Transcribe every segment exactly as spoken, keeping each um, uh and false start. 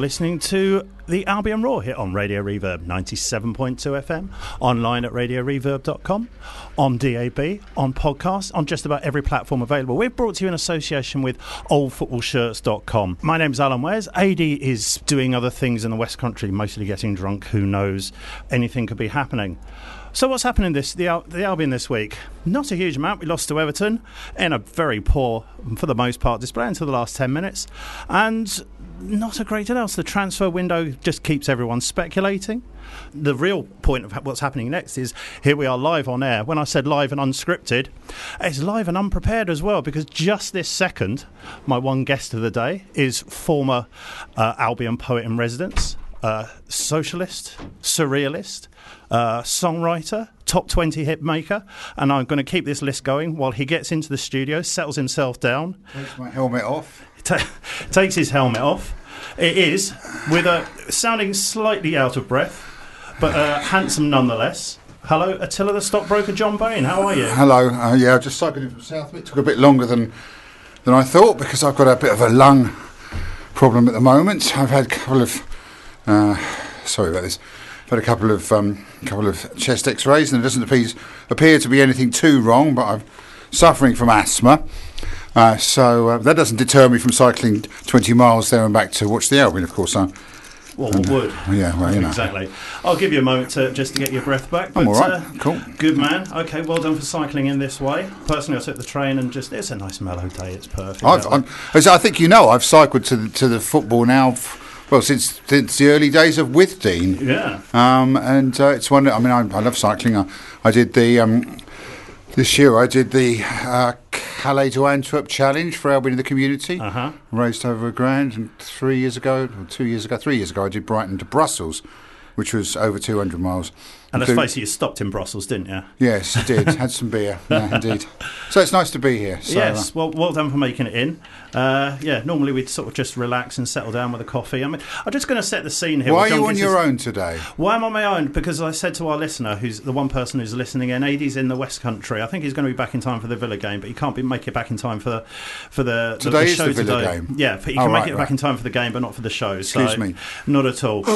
listening to the Albion Roar here on Radio Reverb ninety-seven point two F M, online at radio reverb dot com, on D A B, on podcast, on just about every platform available. We're brought to you in association with old football shirts dot com. My name's Alan Wes. A D is doing other things in the West Country, mostly getting drunk. Who knows? Anything could be happening. So what's happening this the, Al- the Albion this week? Not a huge amount. We lost to Everton in a very poor, for the most part, display until the last ten minutes. And not a great deal else. The transfer window just keeps everyone speculating. The real point of what's happening next is here we are live on air. When I said live and unscripted, it's live and unprepared as well, because just this second, my one guest of the day is former uh, Albion poet in residence, uh, socialist, surrealist, uh, songwriter, top twenty hit maker, and I'm going to keep this list going while he gets into the studio, settles himself down. Takes my helmet off. T- takes his helmet off. It is, with a sounding slightly out of breath, but uh, handsome nonetheless. Hello, Attila the Stockbroker, John Bain. How are you? Hello. Uh, yeah, I just cycled in from South. It took a bit longer than than I thought because I've got a bit of a lung problem at the moment. I've had a couple of uh, sorry about this. I've had a couple of um, couple of chest X-rays, and it doesn't appear, appear to be anything too wrong. But I'm suffering from asthma. Uh, so uh, that doesn't deter me from cycling twenty miles there and back to watch the Albion, of course. Uh, well, what would? Yeah, well, you know. Exactly. I'll give you a moment to, just to get your breath back. But, I'm all right. Uh, cool. Good man. Okay, well done for cycling in this way. Personally, I took the train and just, it's a nice mellow day. It's perfect. I've, I'm, as I think you know, I've cycled to the, to the football now, f- well, since, since the early days of Withdean. Yeah. Um, and uh, it's one, I mean, I, I love cycling. I, I did the... Um, This year I did the uh, Calais to Antwerp challenge for Albion in the community. Uh-huh. Raised over a grand. And three years ago, or two years ago, three years ago, I did Brighton to Brussels, which was over two hundred miles. And let's face it, you stopped in Brussels, didn't you? Yes, I did. Had some beer, yeah, indeed. So it's nice to be here. So, yes, uh, well, well done for making it in. Uh, yeah, normally we'd sort of just relax and settle down with a coffee. I mean, I'm just going to set the scene here. Why are John you on gives your us- own today? Why am I on my own? Because I said to our listener, who's the one person who's listening in, A D's in the West Country. I think he's going to be back in time for the Villa game, but he can't be, make it back in time for for the, the, Today the is show the Villa today. game. Yeah, but he Oh, can right, make it right. back in time for the game, but not for the show. Excuse so, me. Not at all.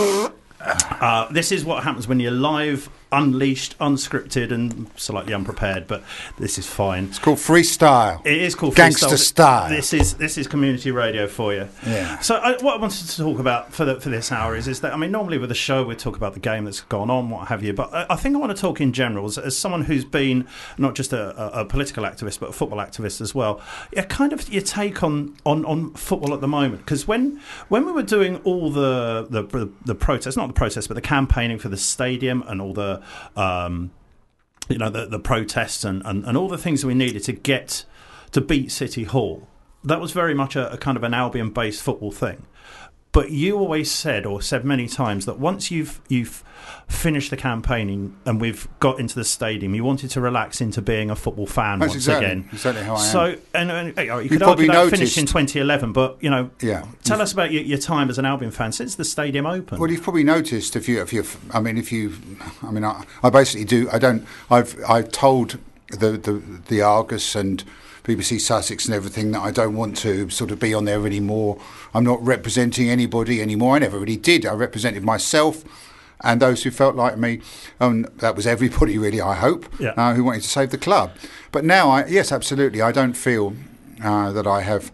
Uh, this is what happens when you're live, unleashed, unscripted, and slightly unprepared. But this is fine. It's called freestyle. It is called Gangster freestyle. style. This is this is community radio for you. Yeah. So I, what I wanted to talk about for the, for this hour is is that I mean normally with the show we talk about the game that's gone on, what have you. But I, I think I want to talk in general as, as someone who's been not just a, a, a political activist but a football activist as well. Yeah, kind of your take on on, on football at the moment, because when when we were doing all the the the, the protests, not the protests, but the campaigning for the stadium and all the um, you know the, the protests and, and, and all the things we needed to get to beat City Hall, that was very much a, a kind of an Albion-based football thing. But you always said, or said many times, that once you've you've finished the campaigning and we've got into the stadium, you wanted to relax into being a football fan That's once exactly, again. exactly how I am. So, and, and you, know, you You could probably argue that noticed- finished in twenty eleven, but you know, Yeah. tell us about your, your time as an Albion fan since the stadium opened. Well, you've probably noticed if you, if you, I mean, if you, I mean, I, I basically do. I don't. I've, I've told the, the, the Argus and B B C Sussex and everything that I don't want to sort of be on there anymore. I'm not representing anybody anymore. I never really did. I represented myself and those who felt like me. And that was everybody, really. I hope, Yeah. uh, who wanted to save the club. But now, I, yes, absolutely, I don't feel uh, that I have.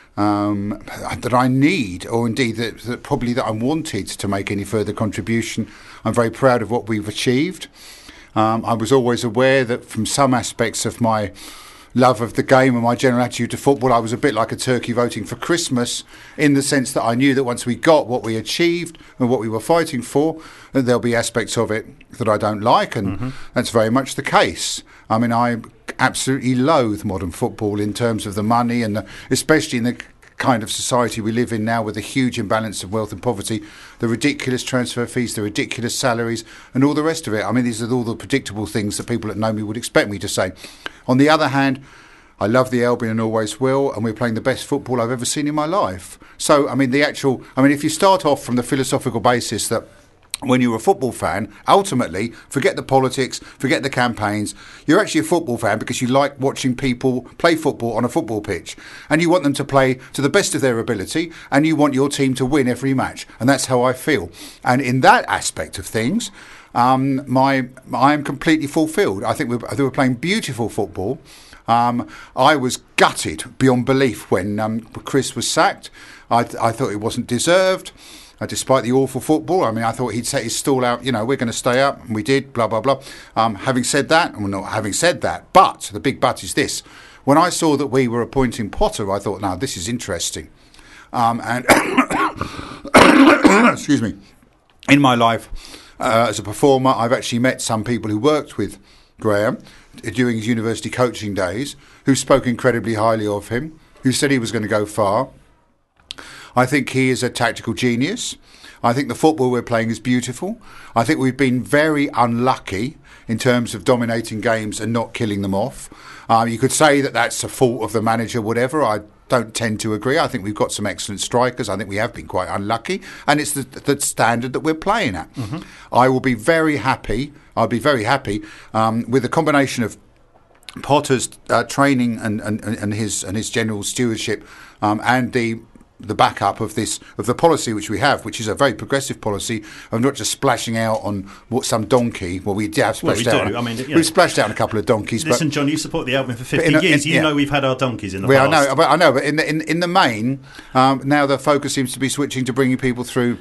Um, that I need, or indeed that, that probably that I wanted to make any further contribution. I'm very proud of what we've achieved. Um, I was always aware that from some aspects of my love of the game and my general attitude to football, I was a bit like a turkey voting for Christmas, in the sense that I knew that once we got what we achieved and what we were fighting for, that there'll be aspects of it that I don't like, and mm-hmm. that's very much the case. I mean, I absolutely loathe modern football in terms of the money, and the, especially in the kind of society we live in now, with a huge imbalance of wealth and poverty, the ridiculous transfer fees, the ridiculous salaries, and all the rest of it. I mean, these are all the predictable things that people that know me would expect me to say. On the other hand, I love the Albion and always will, and we're playing the best football I've ever seen in my life. So, I mean, the actual, I mean, if you start off from the philosophical basis that when you're a football fan, ultimately, forget the politics, forget the campaigns. You're actually a football fan because you like watching people play football on a football pitch. And you want them to play to the best of their ability, and you want your team to win every match. And that's how I feel. And in that aspect of things, um, my I am completely fulfilled. I think we're, they were playing beautiful football. Um, I was gutted beyond belief when um, Chris was sacked. I, I thought it wasn't deserved. Uh, despite the awful football, I mean, I thought he'd set his stall out, you know, we're going to stay up, and we did, blah, blah, blah. Um, having said that, well, not having said that, but the big but is this. When I saw that we were appointing Potter, I thought, now, this is interesting. Um, and, excuse me, in my life uh, as a performer, I've actually met some people who worked with Graham during his university coaching days, who spoke incredibly highly of him, who said he was going to go far. I think he is a tactical genius. I think the football we're playing is beautiful. I think we've been very unlucky in terms of dominating games and not killing them off. Um, you could say that that's a fault of the manager, whatever. I don't tend to agree. I think we've got some excellent strikers. I think we have been quite unlucky. And it's the, the standard that we're playing at. Mm-hmm. I will be very happy. I'll be very happy um, with the combination of Potter's uh, training and, and, and his and his general stewardship um, and the the backup of this of the policy which we have, which is a very progressive policy of not just splashing out on what some donkey. Well, we have splashed well, we out. Do. I mean, we've know, splashed out on a couple of donkeys. Listen, but, John, you support the Albion for fifty a, years. in, you yeah. know we've had our donkeys in the well, past. I know, but I know, but in the in, in the main, um, now the focus seems to be switching to bringing people through.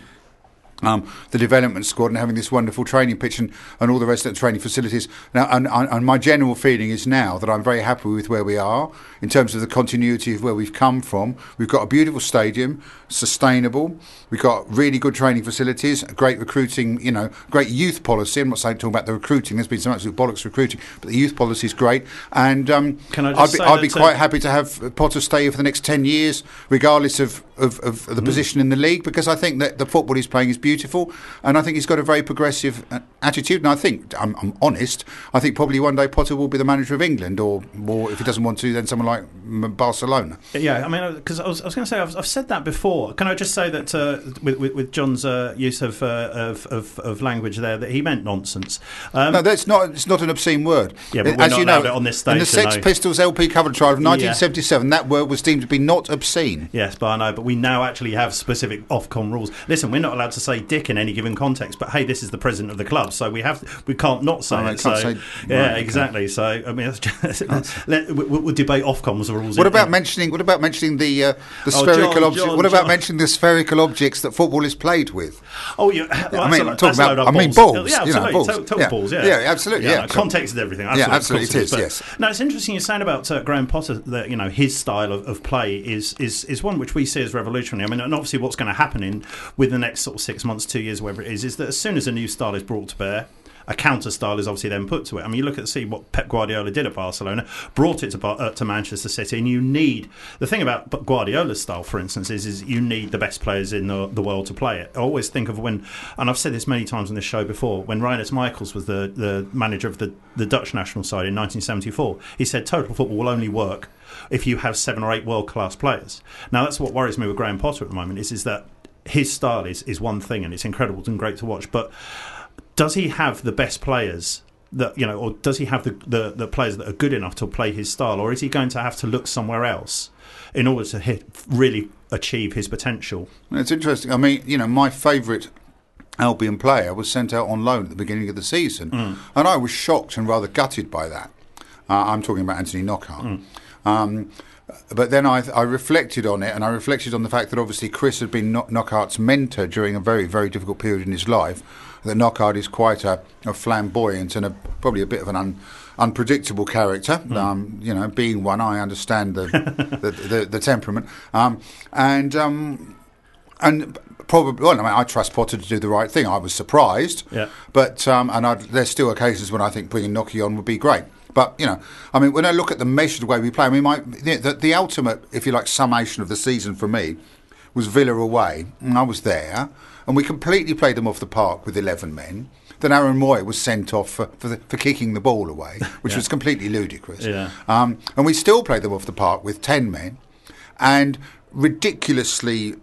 Um, the development squad and having this wonderful training pitch and, and all the rest of the training facilities. Now, and, and my general feeling is now that I'm very happy with where we are in terms of the continuity of where we've come from. We've got a beautiful stadium, sustainable. We've got really good training facilities, great recruiting, you know, great youth policy. I'm not saying talking about the recruiting. There's been some absolute bollocks recruiting, but the youth policy is great. And um, Can I just I'd be, say I'd be that, quite uh, happy to have Potter stay for the next ten years, regardless of, of, of the mm. position in the league, because I think that the football he's playing is beautiful, and I think he's got a very progressive uh, attitude. And I think, I'm, I'm honest, I think probably one day Potter will be the manager of England, or, or if he doesn't want to, then someone like Barcelona. Yeah, I mean, because I was, I was going to say, I've, I've said that before. Can I just say that uh, with, with, with John's uh, use of, uh, of, of of language there, that he meant nonsense. Um, no, that's not. It's not an obscene word. Yeah, but we're as not you know, allowed it on this stage. In the Sex know. Pistols L P cover trial of nineteen seventy-seven, yeah. that word was deemed to be not obscene. Yes, but I know. But we now actually have specific Ofcom rules. Listen, we're not allowed to say dick in any given context. But hey, this is the president of the club, so we have we can't not say oh, it. So say, yeah, right, exactly. Okay. So I mean, it's just, let, we'll, we'll debate Ofcom's rules. What in, about in, mentioning? What about mentioning the uh, the oh, spherical John, objects? John, what about John. mentioning the spherical objects that football is played with? Oh, yeah. Well, I mean, a, I'm talking about. I balls. mean, balls. Yeah, absolutely. You know, balls. Total, total yeah. balls. Yeah, yeah, absolutely. Yeah, yeah. Context is everything. Absolutely, yeah, absolutely. It is. But, yes. No, it's interesting you're saying about uh, Graham Potter. That you know his style of, of play is, is is one which we see as revolutionary. I mean, and obviously, what's going to happen in with the next sort of six months, two years, whatever it is, is that as soon as a new style is brought to bear, a counter style is obviously then put to it. I mean, you look at see what Pep Guardiola did at Barcelona, brought it to uh, to Manchester City, and you need the thing about Guardiola's style, for instance, is is you need the best players in the, the world to play it. I always think of when, and I've said this many times on this show before, when Rinus Michels was the, the manager of the, the Dutch national side in nineteen seventy-four, he said total football will only work if you have seven or eight world class players. Now that's what worries me with Graham Potter at the moment. Is is that his style is is one thing, and it's incredible and great to watch, but does he have the best players that you know, or does he have the, the, the players that are good enough to play his style, or is he going to have to look somewhere else in order to hit, really achieve his potential? It's interesting. I mean, you know, my favourite Albion player was sent out on loan at the beginning of the season, mm. and I was shocked and rather gutted by that. Uh, I'm talking about Anthony Knockaert. Mm. Um, But then I, I reflected on it, and I reflected on the fact that obviously Chris had been Knockaert's mentor during a very, very difficult period in his life. That Knockaert is quite a, a flamboyant and a, probably a bit of an un, unpredictable character. Mm. Um, you know, being one, I understand the the, the, the temperament, um, and um, and probably. Well, I mean, I trust Potter to do the right thing. I was surprised, yeah. but um, and I'd, there's still occasions when I think bringing Knockaert on would be great. But, you know, I mean, when I look at the measured way we play, I mean, my, the, the, the ultimate, if you like, summation of the season for me was Villa away. And I was there, and we completely played them off the park with eleven men. Then Aaron Moy was sent off for, for, the, for kicking the ball away, which yeah. was completely ludicrous. Yeah. Um, and we still played them off the park with ten men. And ridiculously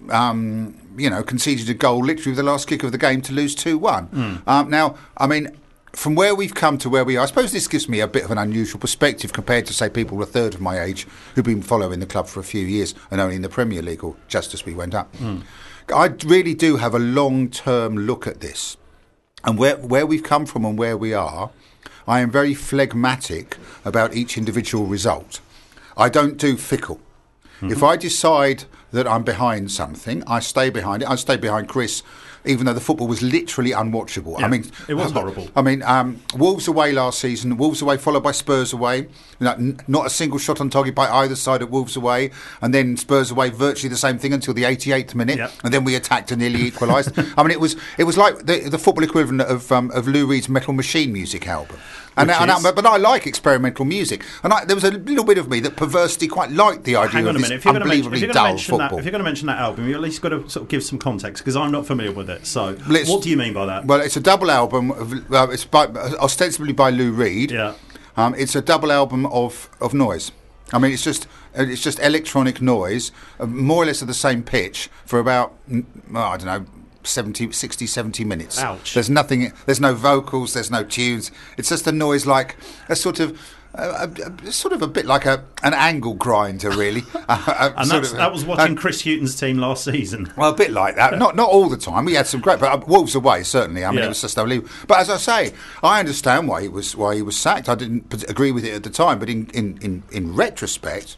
um, you know, conceded a goal literally with the last kick of the game to lose two one. Mm. Um, now, I mean, from where we've come to where we are, I suppose this gives me a bit of an unusual perspective compared to, say, people a third of my age who've been following the club for a few years and only in the Premier League, or just as we went up. Mm. I really do have a long-term look at this. And where where we've come from and where we are, I am very phlegmatic about each individual result. I don't do fickle. Mm-hmm. If I decide that I'm behind something, I stay behind it. I stay behind Chris, even though the football was literally unwatchable. Yeah, I mean, it was horrible. I mean, um, Wolves away last season, Wolves away followed by Spurs away. You know, n- not a single shot on target by either side at Wolves away, and then Spurs away, virtually the same thing until the eighty-eighth minute, yep. and then we attacked and nearly equalised. I mean, it was it was like the, the football equivalent of um, of Lou Reed's Metal Machine music album. And, and I, but I like experimental music, and I, there was a little bit of me that perversely quite liked the idea Hang on of a this minute. If you're unbelievably going to dull mention football. that, if you're going to mention that album, you at least got to sort of give some context, because I'm not familiar with it. So, Let's, what do you mean by that? Well, it's a double album. Of, uh, it's by, ostensibly by Lou Reed. Yeah. Um, it's a double album of, of noise. I mean, it's just it's just electronic noise, uh, more or less at the same pitch for about oh, I don't know. seventy, sixty, seventy minutes. Ouch. There's nothing, there's no vocals, there's no tunes. It's just a noise like a sort of, a, a, a sort of a bit like a an angle grinder, really. a, a and that's, of, that was watching uh, Chris Hughton's team last season. Well, a bit like that. Not not all the time. We had some great, but uh, Wolves away certainly. I mean, yeah. it was just unbelievable. But as I say, I understand why he was why he was sacked. I didn't agree with it at the time, but in in, in, in retrospect,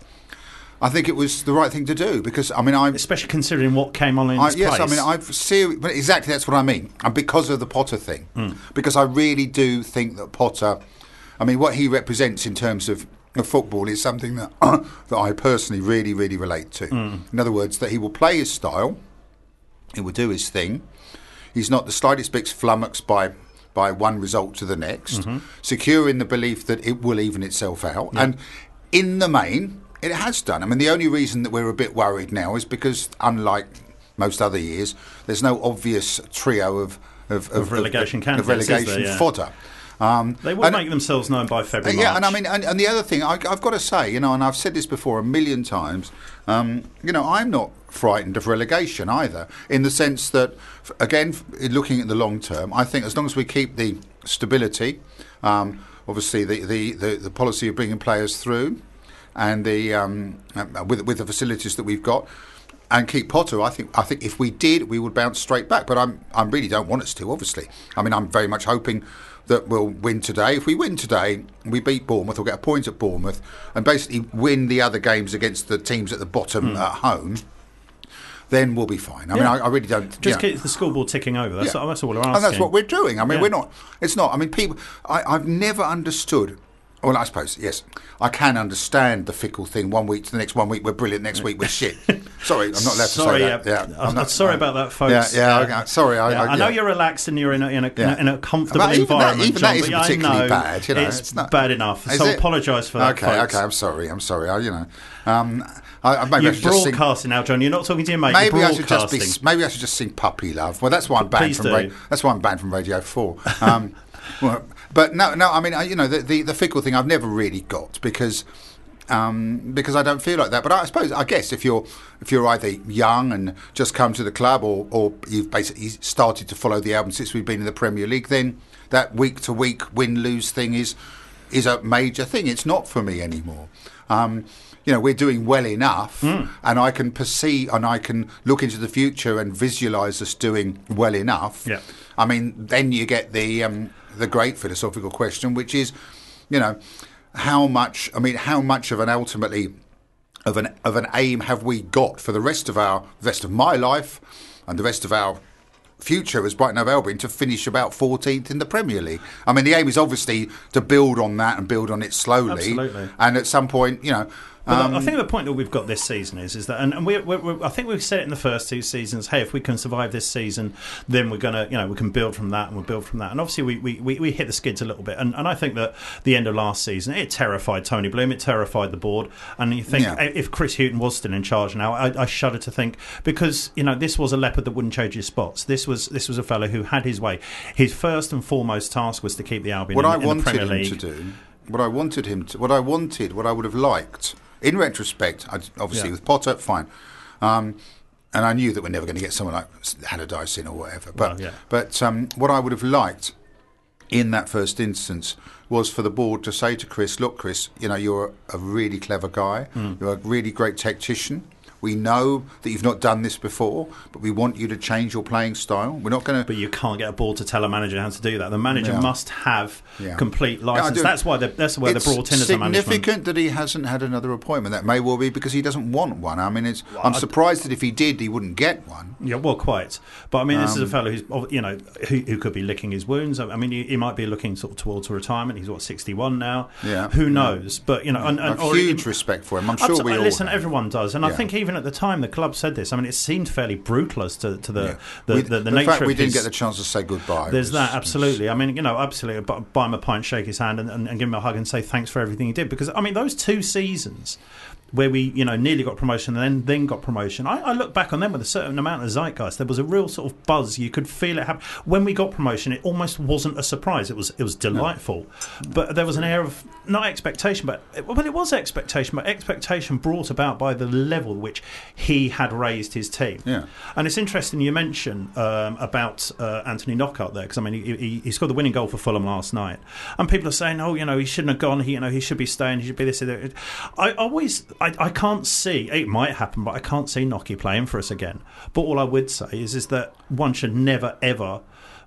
I think it was the right thing to do, because I mean, I especially considering what came on in I, its yes, place. I mean, I've seri- but exactly that's what I mean, and because of the Potter thing, mm. because I really do think that Potter, I mean, what he represents in terms of, of football is something that that I personally really, really relate to. Mm. In other words, that he will play his style, he will do his thing. He's not the slightest bit flummoxed by by one result to the next, mm-hmm. secure in the belief that it will even itself out, yeah. and in the main. It has done. I mean, the only reason that we're a bit worried now is because, unlike most other years, there's no obvious trio of of, of, of relegation of, candidates, of relegation there, yeah. fodder. Um, they will and, make themselves known by February. Yeah, March. and I mean, and, and the other thing I, I've got to say, you know, and I've said this before a million times, um, you know, I'm not frightened of relegation either, in the sense that, again, looking at the long term, I think as long as we keep the stability, um, obviously the, the, the, the policy of bringing players through, and the um, uh, with with the facilities that we've got, and keep Potter, I think I think if we did, we would bounce straight back. But I'm I really don't want us to. Obviously, I mean I'm very much hoping that we'll win today. If we win today, we beat Bournemouth, we'll get a point at Bournemouth, and basically win the other games against the teams at the bottom mm. at home. Then we'll be fine. I yeah. mean, I, I really don't. Just you know. keep the scoreboard ticking over. That's, yeah. all, that's all we're asking. And that's what we're doing. I mean, yeah. we're not. It's not. I mean, people. I, I've never understood. Well, I suppose, yes, I can understand the fickle thing. One week to the next, one week we're brilliant, next week we're shit. Sorry, I'm not allowed sorry, to say that. Yeah, yeah, I'm not, sorry no. about that, folks. Yeah, yeah, okay. sorry. I, yeah, I, I know yeah. you're relaxed and you're in a, in a, yeah. in a comfortable even environment, that, even John, that isn't but particularly I know bad. You know, it's, it's not bad enough, is so it? apologise for that, okay, folks. Okay, I'm sorry, I'm sorry. I, you know, um, I, I, maybe you're I should just broadcasting sing, now, John. You're not talking to your mate. Maybe you're I should just be. Maybe I should just sing "Puppy Love." Well, that's why I'm banned Please from. do. Ra- that's why I'm banned from Radio Four. Um, well, but no, no. I mean, you know, the, the the fickle thing I've never really got because. Um, because I don't feel like that, but I suppose I guess if you're if you're either young and just come to the club, or, or you've basically started to follow the album since we've been in the Premier League, then that week to week win lose thing is is a major thing. It's not for me anymore. Um, you know, we're doing well enough, mm. and I can perceive and I can look into the future and visualise us doing well enough. Yeah. I mean, then you get the um, the great philosophical question, which is, you know. How much? I mean, how much of an ultimately of an of an aim have we got for the rest of our the rest of my life and the rest of our future as Brighton Hove Albion to finish about fourteenth in the Premier League? I mean, the aim is obviously to build on that and build on it slowly. Absolutely. And at some point, you know. But um, I think the point that we've got this season is is that, and, and we, we, we, I think we've said it in the first two seasons. Hey, if we can survive this season, then we're gonna, you know, we can build from that, and we'll build from that. And obviously, we, we, we, we hit the skids a little bit. And, and I think that the end of last season, it terrified Tony Bloom, it terrified the board. And you think yeah. if Chris Hughton was still in charge now, I, I shudder to think, because you know this was a leopard that wouldn't change his spots. This was this was a fellow who had his way. His first and foremost task was to keep the Albion what in, I in wanted the Premier him League. to do, what I wanted him to, what I wanted, what I would have liked. In retrospect, I'd, obviously yeah. with Potter, fine. Um, and I knew that we're never going to get someone like Allardyce in or whatever. But Well, yeah. but um, what I would have liked in that first instance was for the board to say to Chris, look, Chris, you know, you're a really clever guy. Mm. You're a really great tactician. We know that you've not done this before, but we want you to change your playing style. We're not going to... But you can't get a board to tell a manager how to do that. The manager Yeah. must have Yeah. complete licence. Yeah, that's why they're, that's why it's they're brought in as a management. significant that he hasn't had another appointment. That may well be because he doesn't want one. I mean, it's. Well, I'm I- surprised that if he did, he wouldn't get one. Yeah, well, quite. But I mean, this is a Um, fellow who's, you know, who, who could be licking his wounds. I mean, he, he might be looking sort of towards retirement. He's what, sixty-one now. Yeah. Who knows? But you know, and, I and have or huge it- respect for him. I'm sure Absolutely. we all Listen, have. everyone does, and I Yeah. think even at the time the club said this. I mean, it seemed fairly brutal as to, to the Yeah. the, We- the, the, the nature fact of we didn't his, get the chance to say goodbye. There's was- that, absolutely. I mean, you know, absolutely. But buy him a pint, shake his hand, and, and, and give him a hug and say thanks for everything he did. Because I mean, those two seasons where we, you know, nearly got promotion and then then got promotion, I, I look back on them with a certain amount of zeitgeist. There was a real sort of buzz. You could feel it happen. When we got promotion, it almost wasn't a surprise. It was it was delightful, but there was an air of not expectation, but well, it was expectation, but expectation brought about by the level which he had raised his team. Yeah. And it's interesting you mention um, about uh, Anthony Knockaert there, because I mean he, he, he scored the winning goal for Fulham last night, and people are saying, oh, you know, he shouldn't have gone. He, you know, he should be staying. He should be this. That. I always, I, I can't see. It might happen, but I can't see Nocky playing for us again. But all I would say is, is that one should never, ever,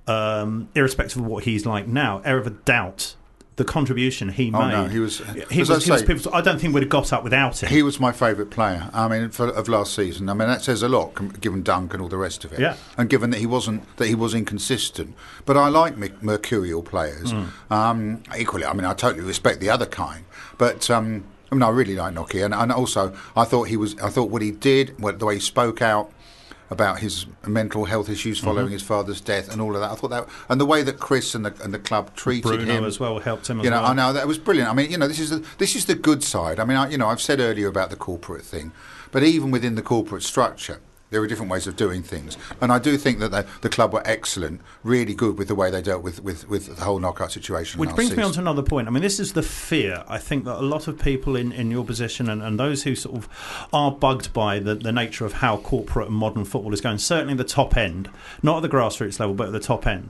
um, irrespective of what he's like now, ever doubt the contribution he Oh, made. no, he was- He as was. I He was say- people, I don't think we'd have got up without him. He was my favourite player. I mean, for, of last season. I mean, that says a lot, com- given Dunk and all the rest of it. Yeah. And given that he wasn't, that he was inconsistent. But I like me- mercurial players. Mm. Um, equally, I mean, I totally respect the other kind. But um, I mean, I really like Nocky, and, and also I thought he was. I thought what he did, what, the way he spoke out about his mental health issues following mm-hmm. his father's death and all of that. I thought that, and the way that Chris and the and the club treated Bruno him as well helped him. As You know, well. I know that was brilliant. I mean, you know, this is the, this is the good side. I mean, I, you know, I've said earlier about the corporate thing, but even within the corporate structure, there are different ways of doing things, and I do think that the, the club were excellent, really good with the way they dealt with with, with the whole knockout situation. Which last brings season. me on to another point. I mean, this is the fear. I think that a lot of people in, in your position and, and those who sort of are bugged by the, the nature of how corporate and modern football is going, certainly the top end, not at the grassroots level, but at the top end,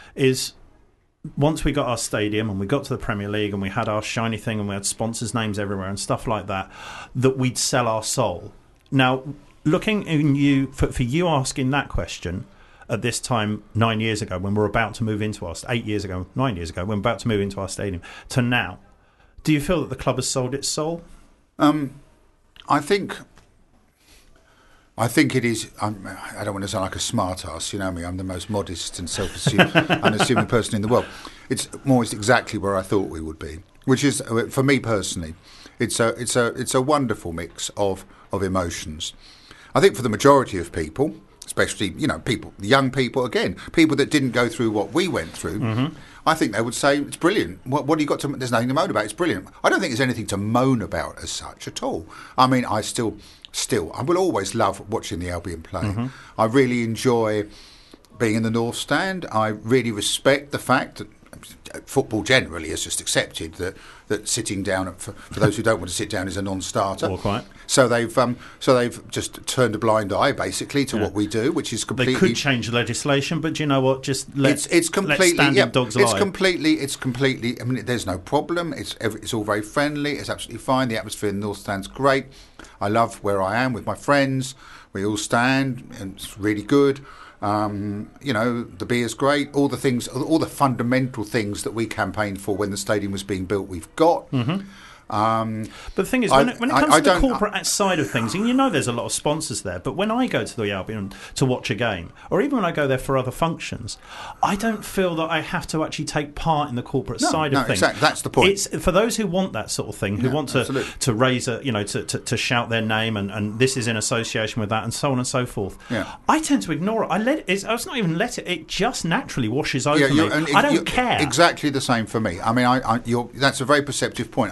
is once we got our stadium and we got to the Premier League and we had our shiny thing and we had sponsors' names everywhere and stuff like that, that we'd sell our soul. Now, looking in you for, for you asking that question at this time nine years ago when we're about to move into our eight years ago nine years ago when we're about to move into our stadium to now, do you feel that the club has sold its soul? Um, I think. I think it is. I'm, I don't want to sound like a smart ass. You know me. I'm the most modest and self-assuming, unassuming person in the world. It's more. It's exactly where I thought we would be. Which is, for me personally, it's a. It's a. It's a wonderful mix of of emotions. I think for the majority of people, especially, you know, people, young people, again, people that didn't go through what we went through, mm-hmm. I think they would say, it's brilliant. What, what do you got to, there's nothing to moan about, it's brilliant. I don't think there's anything to moan about as such at all. I mean, I still, still, I will always love watching the Albion play. Mm-hmm. I really enjoy being in the North Stand. I really respect the fact that football generally has just accepted that, that sitting down for, for those who don't want to sit down is a non-starter. Or quite. So they've um, so they've just turned a blind eye basically to Yeah. what we do, which is completely. They could change legislation, but do you know what? Just let it's it's completely let standing yeah, dogs it's lie. completely it's completely. I mean, there's no problem. It's every, it's all very friendly. It's absolutely fine. The atmosphere in the North Stand's great. I love where I am with my friends. We all stand, and it's really good. Um, you know, the beer's great. All the things, all the fundamental things that we campaigned for when the stadium was being built, we've got. Mm-hmm. Um, but the thing is, I- when it, when it I- comes I to the don't- corporate side of things, and you know there's a lot of sponsors there, but when I go to the Albion to watch a game, or even when I go there for other functions, I don't feel that I have to actually take part in the corporate No, side no, of things. exactly. That's the point. It's for those who want that sort of thing, who Yeah, want to absolutely. to raise a, you know, to, to, to shout their name, and, and this is in association with that, and so on and so forth. Yeah. I tend to ignore it. I let it. It's, I was not even let it. It just naturally washes over Yeah, me. you're- and I don't you're care. Exactly the same for me. I mean, I, I, you're, that's a very perceptive point. I feel exactly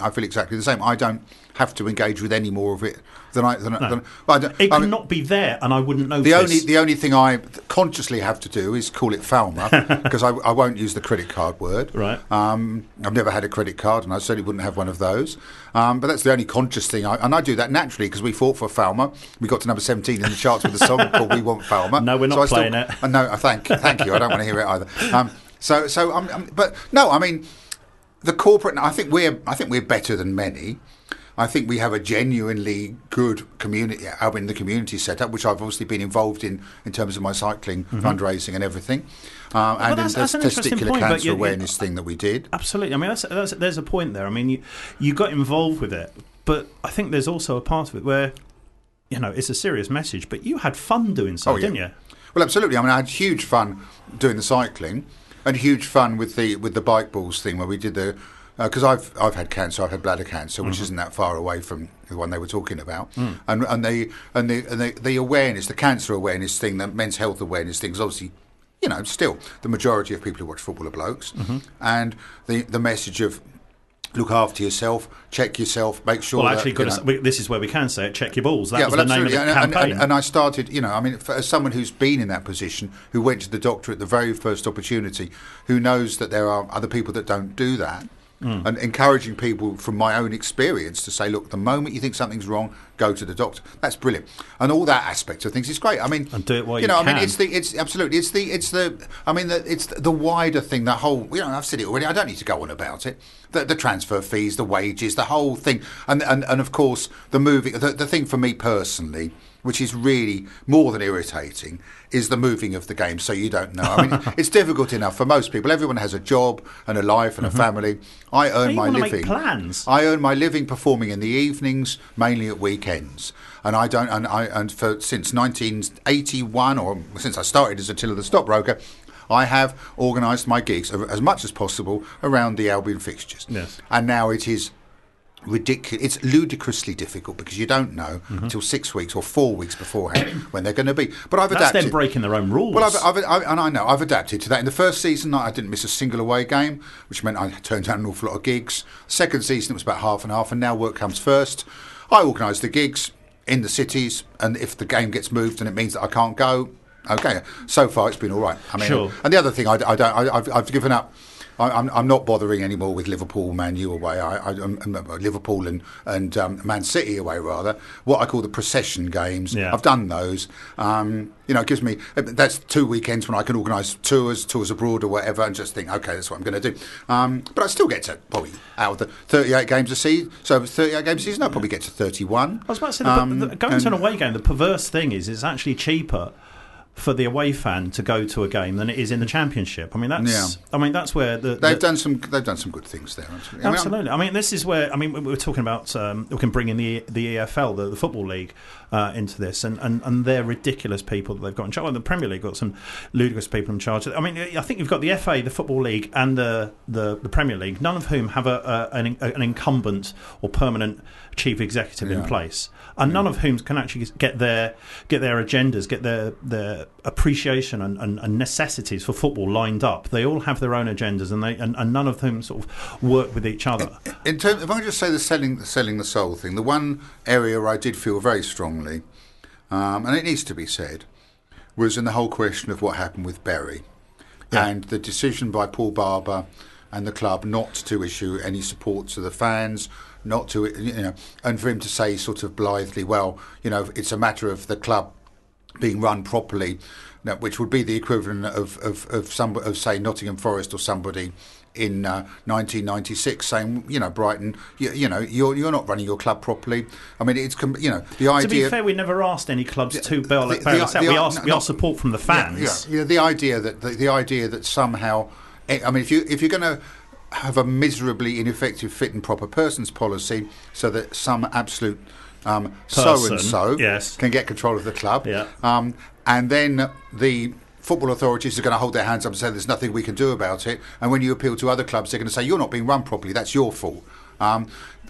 exactly the same. I don't have to engage with any more of it than I. Than, No. than, I don't, It I could mean, not be there, and I wouldn't notice. the only the only thing I consciously have to do is call it Falmer because I, I won't use the credit card word. Right. Um, I've never had a credit card, and I certainly wouldn't have one of those. Um, but that's the only conscious thing, I, and I do that naturally because we fought for Falmer. We got to number seventeen in the charts with a song called "We Want Falmer." No, we're not so playing still, it. Uh, no, uh, thank thank you. I don't want to hear it either. Um, so so, um, um, but no, I mean, the corporate. I think we're I think we're better than many. I think we have a genuinely good community, I mean, the community setup, which I've obviously been involved in in terms of my cycling Mm-hmm. fundraising and everything, um, and in that's- the that's an interesting testicular point, but cancer you- you- awareness thing that we did. Absolutely. I mean, that's, that's, there's a point there. I mean, you you got involved with it, but I think there's also a part of it where, you know, it's a serious message, but you had fun doing so, Oh, yeah. didn't you? Well, absolutely. I mean, I had huge fun doing the cycling, and huge fun with the with the bike balls thing where we did the. Because uh, I've I've had cancer, I've had bladder cancer, which Mm-hmm. isn't that far away from the one they were talking about, Mm. and and the and the and the, the awareness, the cancer awareness thing, the men's health awareness thing is obviously, you know, still the majority of people who watch football are blokes, Mm-hmm. and the the message of look after yourself, check yourself, make sure. Well, that, actually, you good. know, we, this is where we can say it. Check your balls. That yeah, was well, the name of the absolutely. And, and, campaign. and, and I started, you know, I mean, for, as someone who's been in that position, who went to the doctor at the very first opportunity, who knows that there are other people that don't do that, mm. and encouraging people from my own experience to say, look, the moment you think something's wrong, go to the doctor. That's brilliant, and all that aspect of things is great. I mean, And do it while you you know, I mean, can. it's the, it's absolutely, it's the, it's the, I mean, the, it's the wider thing. The whole, you know, I've said it already. I don't need to go on about it. The, the transfer fees, the wages, the whole thing, and and, and of course the moving. The, the thing for me personally, which is really more than irritating, is the moving of the game. So you don't know. I mean, it's difficult enough for most people. Everyone has a job and a life and a family. I earn you my wanna living. make plans. I earn my living performing in the evenings, mainly at weekends. And I don't. And I and for since nineteen eighty-one, or since I started as Attila the Stockbroker, I have organised my gigs as much as possible around the Albion fixtures. Yes. And now it is ridiculous. It's ludicrously difficult because you don't know Mm-hmm. until six weeks or four weeks beforehand when they're going to be. But I've That's adapted. them breaking their own rules. Well, I've, I've, I've, and I know I've adapted to that. In the first season, I didn't miss a single away game, which meant I turned down an awful lot of gigs. Second season, it was about half and half, and now work comes first. I organise the gigs in the cities, and if the game gets moved and it means that I can't go, okay. So far, it's been all right. I mean, Sure. and the other thing, I, I don't, I, I've, I've given up. I, I'm, I'm not bothering anymore with Liverpool, Man U away. I, I, I'm, I'm- Liverpool and and um, Man City away, rather. What I call the procession games. Yeah. I've done those. Um, you know, it gives me that's two weekends when I can organise tours, tours abroad or whatever, and just think, okay, that's what I'm going to do. Um, but I still get to probably out of the thirty-eight games a season. So thirty-eight games a season, I'll probably get to thirty-one. I was about to say, the, Um, the, going to an and- away game, the perverse thing is it's actually cheaper for the away fan to go to a game than it is in the Championship. I mean, that's. Yeah. I mean, that's where the, They've the done some. They've done some good things there. Actually. I mean, I'm- Absolutely. I mean, this is where I mean we we were talking about. Um, we can bring in the the E F L, the, the football league, uh, into this, and, and, and they're ridiculous people that they've got in charge. Well, the Premier League got some ludicrous people in charge. I mean, I think you've got the F A, the football league, and the the, the Premier League. None of whom have a, a, an, an incumbent or permanent chief executive in Yeah. place, and none of whom can actually get their get their agendas, get their their appreciation and, and, and necessities for football lined up. They all have their own agendas, and they and, and none of whom sort of work with each other. In terms, if I just say the selling, the selling the soul thing, the one area where I did feel very strongly, um, and it needs to be said, was in the whole question of what happened with Bury, Yeah. and the decision by Paul Barber and the club not to issue any support to the fans, not to, you know, and for him to say sort of blithely, well, you know, it's a matter of the club being run properly, now, which would be the equivalent of of of, some, of say Nottingham Forest or somebody in uh, nineteen ninety-six saying, you know, Brighton, you, you know, you're you're not running your club properly. I mean, it's com- you know the To idea. be fair, we never asked any clubs to the- bail, the- bail the- us out. the- We asked, no, we no. asked support from the fans. Yeah, yeah, the idea that the, the idea that somehow, I mean, if you if you're going to have a miserably ineffective fit and proper persons policy, so that some absolute um, so Person, and so yes. can get control of the club, Yeah. um, and then the football authorities are going to hold their hands up and say there's nothing we can do about it. And when you appeal to other clubs, they're going to say you're not being run properly. That's your fault. Um,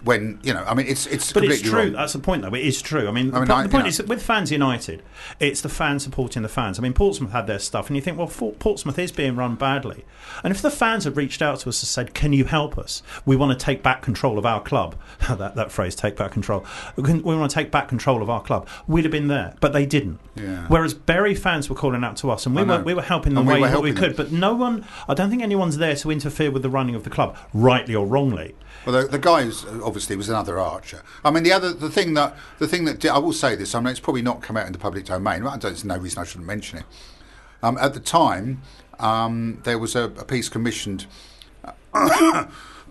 when you know, I mean, it's it's but completely it's true. wrong. That's the point, though. It is true. I mean, the, I mean, po- I- the point you is know. that with Fans United, it's the fans supporting the fans. I mean, Portsmouth had their stuff, and you think, well, Fort- Portsmouth is being run badly. And if the fans had reached out to us and said, "Can you help us? We want to take back control of our club," that that phrase, "take back control," we, can, we want to take back control of our club, we'd have been there. But they didn't. Yeah. Whereas Bury fans were calling out to us, and we I know. were we were helping them And we way were that we helping could. them. But no one, I don't think anyone's there to interfere with the running of the club, rightly or wrongly. Well, the, the guy is, obviously was another Archer. I mean, the other the thing that the thing that I will say this. I mean, it's probably not come out in the public domain. I don't, there's no reason I shouldn't mention it. Um, at the time, um, there was a, a piece commissioned by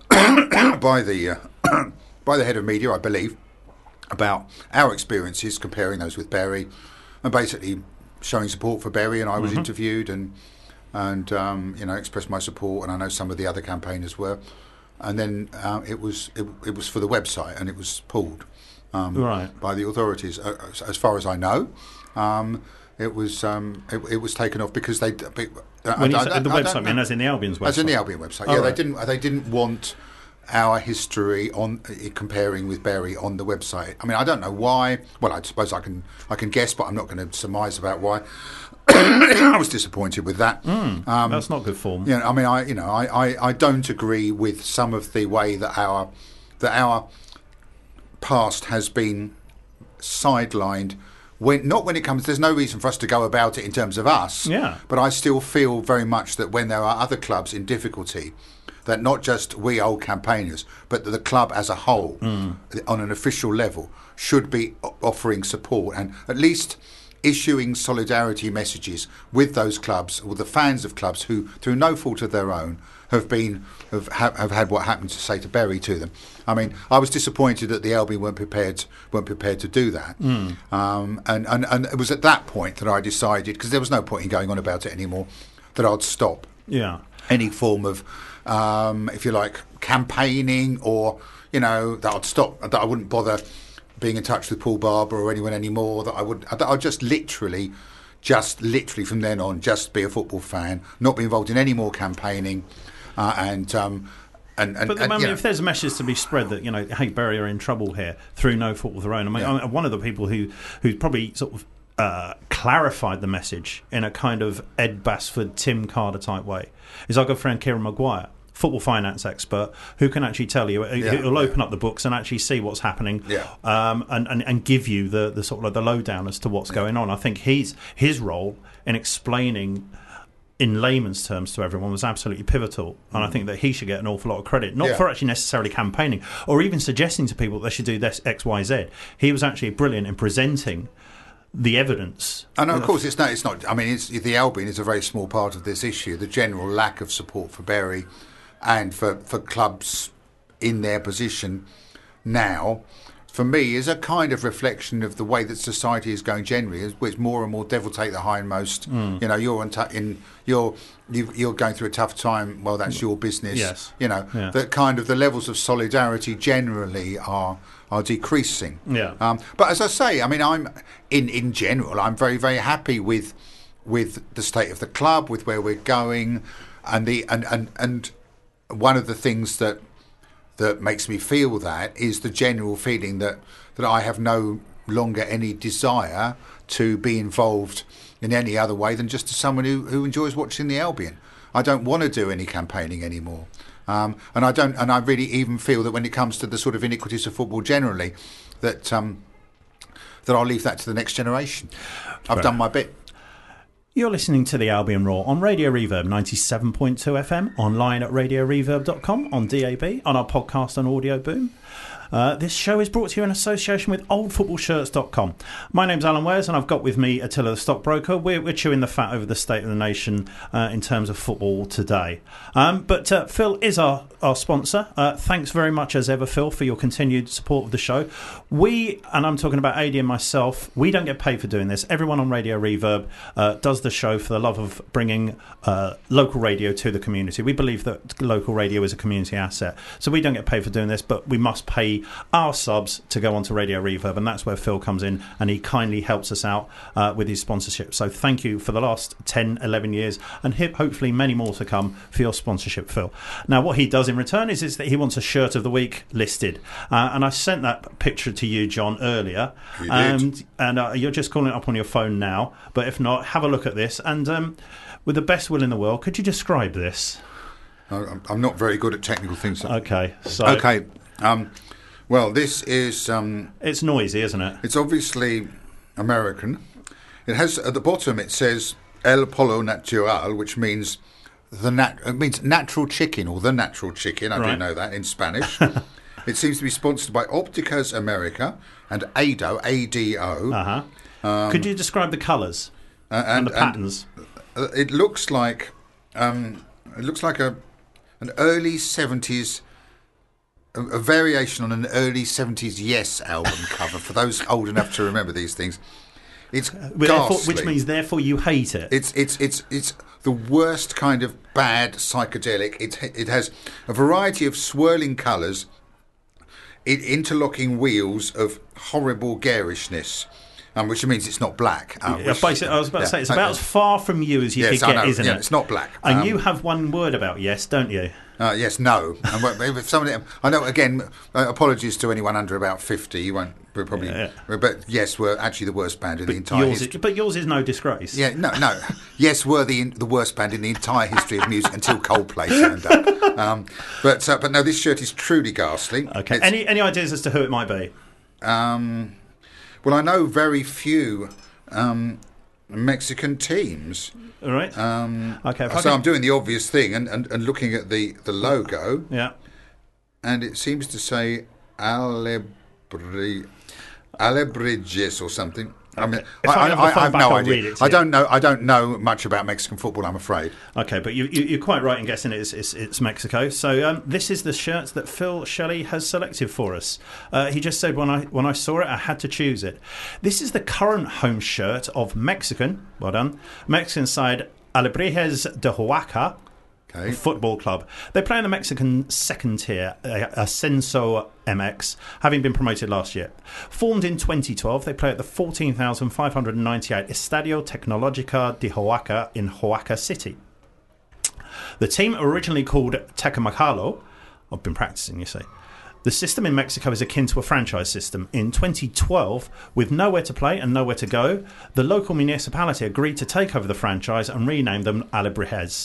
the uh, by the head of media, I believe, about our experiences, comparing those with Bury, and basically showing support for Bury. And I was Mhm. interviewed and and um, you know expressed my support, and I know some of the other campaigners were. And then uh, it was it, it was for the website, and it was pulled um, Right. by the authorities. Uh, as, as far as I know, um, it was um, it, it was taken off because they. Be, uh, When you I, say I, the I website, I don't mean, know. as in the Albion's website. As in the Albion website, Oh, yeah, right. they didn't they didn't want our history on uh, comparing with Bury on the website. I mean, I don't know why. Well, I suppose I can I can guess, but I'm not going to surmise about why. I was disappointed with that. Mm, Um, that's not good form. you know, I mean, I you know, I, I, I don't agree with some of the way that our that our past has been sidelined. When not when it comes, there's no reason for us to go about it in terms of us. Yeah. But I still feel very much that when there are other clubs in difficulty, that not just we old campaigners, but that the club as a whole, Mm. on an official level, should be o- offering support and at least issuing solidarity messages with those clubs, or the fans of clubs who, through no fault of their own, have been have, have, have had what happened to say to Bury to them. I mean, I was disappointed that the L B weren't prepared weren't prepared to do that, Mm. um, and, and and it was at that point that I decided, because there was no point in going on about it anymore, that I'd stop Yeah. any form of, um, if you like, campaigning, or you know, that I'd stop, that I wouldn't bother being in touch with Paul Barber or anyone anymore. That I would, that I'd just literally, just literally from then on, just be a football fan, not be involved in any more campaigning, uh, and. Um, And, and, But and, I mean, you know, if there's a message to be spread that, you know, hey, Bury are in trouble here through no fault of their own. I mean, Yeah. I'm one of the people who who probably sort of uh, clarified the message in a kind of Ed Basford, Tim Carter type way is our good friend Kieran Maguire, football finance expert, who can actually tell you, Yeah, he'll yeah. open up the books and actually see what's happening, Yeah. um, and, and and give you the the sort of like the lowdown as to what's Yeah. going on. I think he's his role in explaining, in layman's terms to everyone, was absolutely pivotal, and I think that he should get an awful lot of credit, not Yeah. for actually necessarily campaigning or even suggesting to people that they should do this X, Y, Z. He was actually brilliant in presenting the evidence. And of course, it's not. It's not. I mean, it's, the Albion is a very small part of this issue. The general lack of support for Bury and for, for clubs in their position now, for me, is a kind of reflection of the way that society is going generally. Which more and more devil take the hindmost. Mm. You know, you're on t- in you're you've, you're going through a tough time. Well, that's your business. Yes. You know, Yeah. that kind of the levels of solidarity generally are are decreasing. Yeah. Um, but as I say, I mean, I'm in in general, I'm very very happy with with the state of the club, with where we're going, and the and and, and one of the things that that makes me feel that is the general feeling that that I have no longer any desire to be involved in any other way than just as someone who, who enjoys watching the Albion. I don't want to do any campaigning anymore. Um, and I don't, and I really even feel that when it comes to the sort of iniquities of football generally, that um, that I'll leave that to the next generation. I've Right. done my bit. You're listening to the Albion Roar on Radio Reverb ninety-seven point two F M, online at radio reverb dot com, on D A B, on our podcast on Audio Boom. Uh, this show is brought to you in association with old football shirts dot com. My name's Alan Wares, and I've got with me Attila the Stockbroker. We're, we're chewing the fat over the state of the nation uh, in terms of football today. Um, but uh, Phil is our, our sponsor. Uh, thanks very much as ever, Phil, for your continued support of the show. We, and I'm talking about Adi and myself, we don't get paid for doing this. Everyone on Radio Reverb uh, does the show for the love of bringing uh, local radio to the community. We believe that local radio is a community asset. So we don't get paid for doing this, but we must pay pay our subs to go onto Radio Reverb, and that's where Phil comes in, and he kindly helps us out uh, with his sponsorship. So thank you for the last ten, eleven years, and hopefully many more to come for your sponsorship, Phil. Now, what he does in return is, is that he wants a shirt of the week listed, uh, and I sent that picture to you, John, earlier. You and did. and uh, you're just calling it up on your phone now, but if not, have a look at this, and um, with the best will in the world, could you describe this? I'm I'm not very good at technical things. Okay, so Okay. Um, well, this is. Um, it's noisy, isn't it? it's obviously American. It has at the bottom. It says El Pollo Natural, which means the nat- it means natural chicken or the natural chicken. I Right. do know that in Spanish. It seems to be sponsored by Opticas America and A D O, A D O. Uh-huh. Could you describe the colours Uh, and, the patterns? uh, it looks like um, it looks like a an early seventies, a, a variation on an early seventies Yes album cover. For those old enough to remember these things, it's Well, therefore- ghastly. which means, therefore, you hate it. It's it's it's it's the worst kind of bad psychedelic. It it has a variety of swirling colours, it, interlocking wheels of horrible garishness, um, which means it's not black. Uh, Yeah, which- basically, I was about to yeah. say, it's about as far from you as you Yes, could I get, know. isn't Yeah, it? it's not black. And Um, you have one word about yes, don't you? Uh, yes, no. And wh- if somebody, I know. Again, uh, apologies to anyone under about fifty. You won't we're probably, Yeah, but yes, we're actually the worst band in the But entire yours, history. is, but yours is no disgrace. Yeah, no, no. Yes, we're the the worst band in the entire history of music until Coldplay turned up. Um, but uh, but no, this shirt is truly ghastly. Okay. It's- Any any ideas as to who it might be? Um, well, I know very few um, Mexican teams. All right. Um, Okay, if I so can- I'm doing the obvious thing and, and, and looking at the, the logo, Yeah. and it seems to say Alebri, Alebrijes or something. I mean, If I I, have the I, phone I have back, no I'll idea. read it to I you. don't know. I don't know much about Mexican football. I'm afraid. Okay, but you, you, you're quite right in guessing it's, it's, it's Mexico. So um, this is the shirt that Phil Shelley has selected for us. Uh, he just said when I when I saw it, I had to choose it. This is the current home shirt of Mexican. Well done, Mexican side Alebrijes de Oaxaca Okay. Football Club. They play in the Mexican second tier, uh, Ascenso M X, having been promoted last year. Formed in twenty twelve, they play at the fourteen thousand five hundred ninety-eight Estadio Tecnológica de Oaxaca in Oaxaca City. The team originally called Tecamacalo, I've been practicing, you see. The system in Mexico is akin to a franchise system. In twenty twelve, with nowhere to play and nowhere to go, the local municipality agreed to take over the franchise and rename them Alebrijes.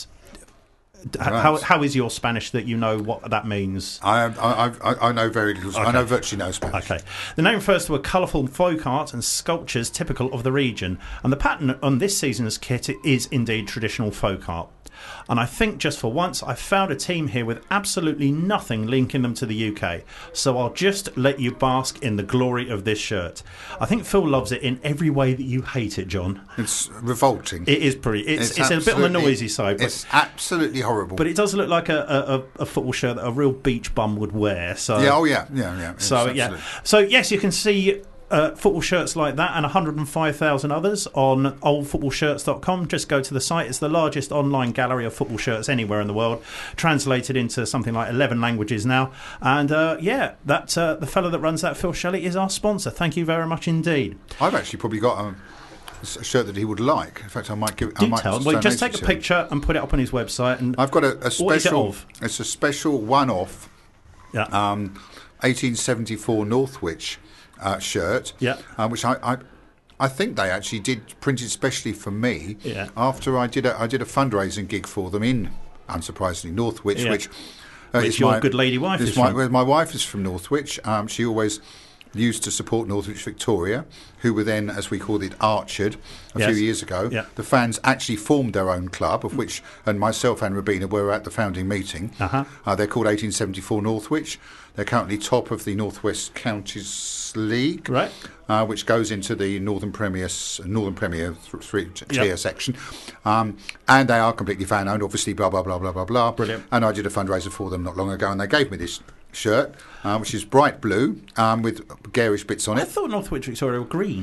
Right. How, how is your Spanish that you know what that means? I, I, I, I know very little. I Okay. know virtually no Spanish. Okay. The name refers to a colourful folk art and sculptures typical of the region, and the pattern on this season's kit is indeed traditional folk art. And I think just for once I've found a team here with absolutely nothing linking them to the U K, so I'll just let you bask in the glory of this shirt. I think Phil loves it in every way that you hate it, John. It's revolting. It is pretty. It's, it's, a bit on the absolutely- noisy side, but, It's absolutely horrible. but it does look like a, a, a football shirt that a real beach bum would wear. So yeah, oh yeah, yeah, yeah. It's So yeah, absolutely- so yes, you can see uh, football shirts like that and one hundred five thousand others on old football shirts dot com. Just go to the site. It's the largest online gallery of football shirts anywhere in the world, translated into something like eleven languages now. And uh, yeah, that uh, the fellow that runs that, Phil Shelley, is our sponsor. Thank you very much indeed. I've actually probably got a, a shirt that he would like. In fact, I might give. I Do might tell. Well, donate just it take a to him. picture and put it up on his website. And I've got a, a What is it special. of? It's a special one-off. yeah, Um, eighteen seventy-four Northwich uh, shirt. Yeah. Uh, which I, I, I think they actually did printed specially for me. Yeah. After I did a I did a fundraising gig for them in, unsurprisingly, Northwich, Yeah. which. Uh, Which is your my, good lady wife is is my, from. well, my wife is from Northwich. Um, she always used to support Northwich Victoria, who were then, as we called it, Archered a Yes. few years ago. Yeah. The fans actually formed their own club, of which, and myself and Rabina were at the founding meeting. Uh-huh. Uh, they're called eighteen seventy-four Northwich. They're currently top of the Northwest Counties League, Right. uh, which goes into the Northern Premier s- Northern Premier th- three tier Yep. section, um, and they are completely fan owned. Obviously, blah blah blah blah blah blah. Brilliant. And I did a fundraiser for them not long ago, and they gave me this shirt, uh, which is bright blue um, with garish bits on I it. thought Northwich Victoria were green.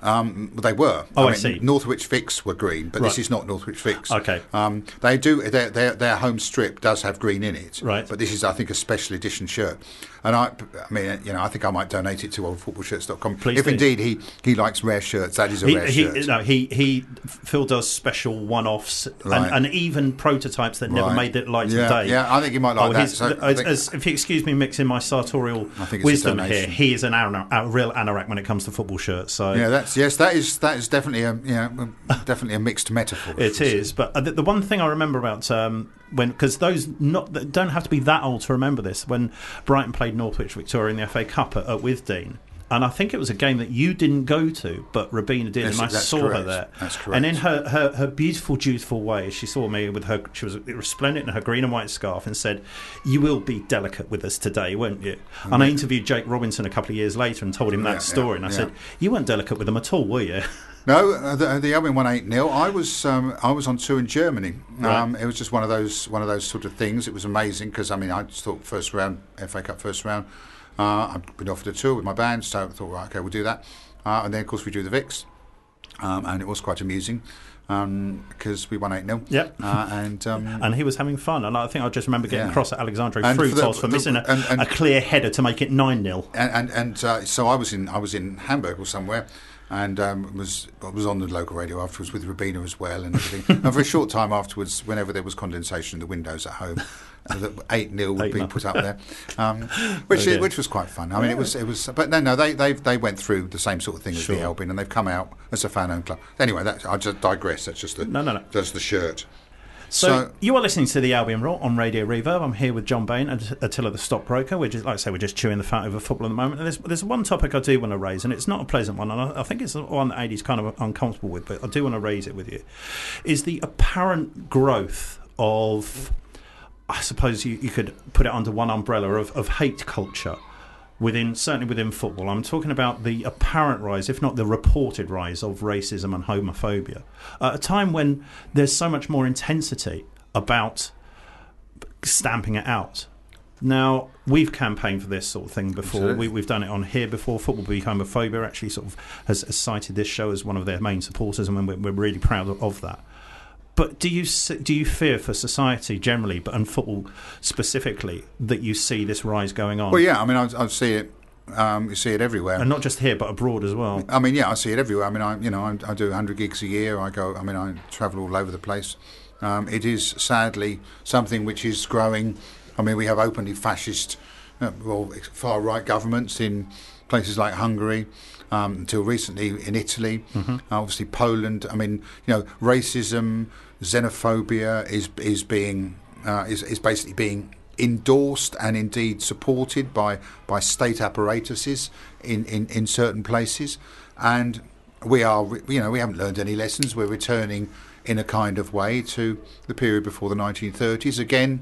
Um, they were. Oh, I, I, I mean, see. Northwich Fix were green, but Right. this is not Northwich Fix. Okay. Um, they do. Their, their their home strip does have green in it. Right. But this is, I think, a special edition shirt. And I, I mean, you know, I think I might donate it to old football shirts dot com. Please if do. indeed he, he likes rare shirts, that is a He, rare he, shirt. no, he, he, Phil does special one-offs Right. and, and even prototypes that never Right. made the light yeah, of day. Yeah, I think he might like Oh, that. he's- So I as, think- as, if you excuse me mixing my sartorial I think it's a wisdom here, donation. he is an anar- a real anorak when it comes to football shirts. So yeah, that's yes, that is that is definitely a yeah, definitely a mixed metaphor. it is. But uh, the, the one thing I remember about um, when, because those not that don't have to be that old to remember this, when Brighton played Northwich Victoria in the F A Cup at, at Withdean. And I think it was a game that you didn't go to, but Rabina did, Yes, and I that's saw her correct. there. That's correct. And in her, her, her beautiful, dutiful way, she saw me with her. She was resplendent in her green and white scarf, and said, "You will be delicate with us today, won't you?" Mm-hmm. And I interviewed Jake Robinson a couple of years later and told him that Yeah, story. yeah, and I yeah. said, "You weren't delicate with them at all, were you?" No, uh, the, the Albion won eight nil. I was um, I was on tour in Germany. Right. Um, it was just one of those one of those sort of things. It was amazing because I mean I just thought first round F A Cup first round. Uh, I'd been offered a tour with my band, so I thought, right, okay, we'll do that. Uh, and then of course we drew the Vicks, um, and it was quite amusing because um, we won eight nil. Yep. Uh, and um, And he was having fun. And I think I just remember getting Yeah. cross at Alexandre And for the- Frutos for, the- missing a, and- and- a clear header to make it nine nil. and and, and uh, so I was in I was in Hamburg or somewhere, and um, was I was on the local radio afterwards with Rabina as well and everything. And for a short time afterwards, whenever there was condensation in the windows at home, eight nil would Eight be nil. put up there, um, which Oh, dear. which was quite fun. I mean, it was it was, but no, no, they they they went through the same sort of thing as Sure. the Albion, and they've come out as a fan-owned club. Anyway, that I just digress. That's just the No, no, no. That's the shirt. So, So- you are listening to the Albion Roar on Radio Reverb. I'm here with John Bain and Attila the Stockbroker. We're just, like I say, we're just chewing the fat over football at the moment. And there's, there's one topic I do want to raise, and it's not a pleasant one, and I, I think it's one that Adie's kind of uncomfortable with, but I do want to raise it with you, is the apparent growth of, I suppose you, you could put it under one umbrella, of, of hate culture within, certainly within football. I'm talking about the apparent rise, if not the reported rise, of racism and homophobia at a time when there's so much more intensity about stamping it out. Now, we've campaigned for this sort of thing before. Absolutely. We, we've done it on here before. Football Beat Homophobia actually sort of has, has cited this show as one of their main supporters, and we're, we're really proud of, of that. But do you s- do you fear for society generally, but and football specifically, that you see this rise going on? Well, yeah, I mean, I, I see it. Um, you see it everywhere. And not just here, but abroad as well. I mean, yeah, I see it everywhere. I mean, I you know, I, I do one hundred gigs a year. I go. I mean, I travel all over the place. Um, it is sadly something which is growing. I mean, we have openly fascist, uh, well, far right governments in places like Hungary. Um, until recently in Italy, mm-hmm. uh, obviously Poland. I mean, you know, racism, xenophobia is is being uh, is is basically being endorsed and indeed supported by by state apparatuses in, in, in certain places, and we are you know we haven't learned any lessons. We're returning in a kind of way to the period before the nineteen thirties again,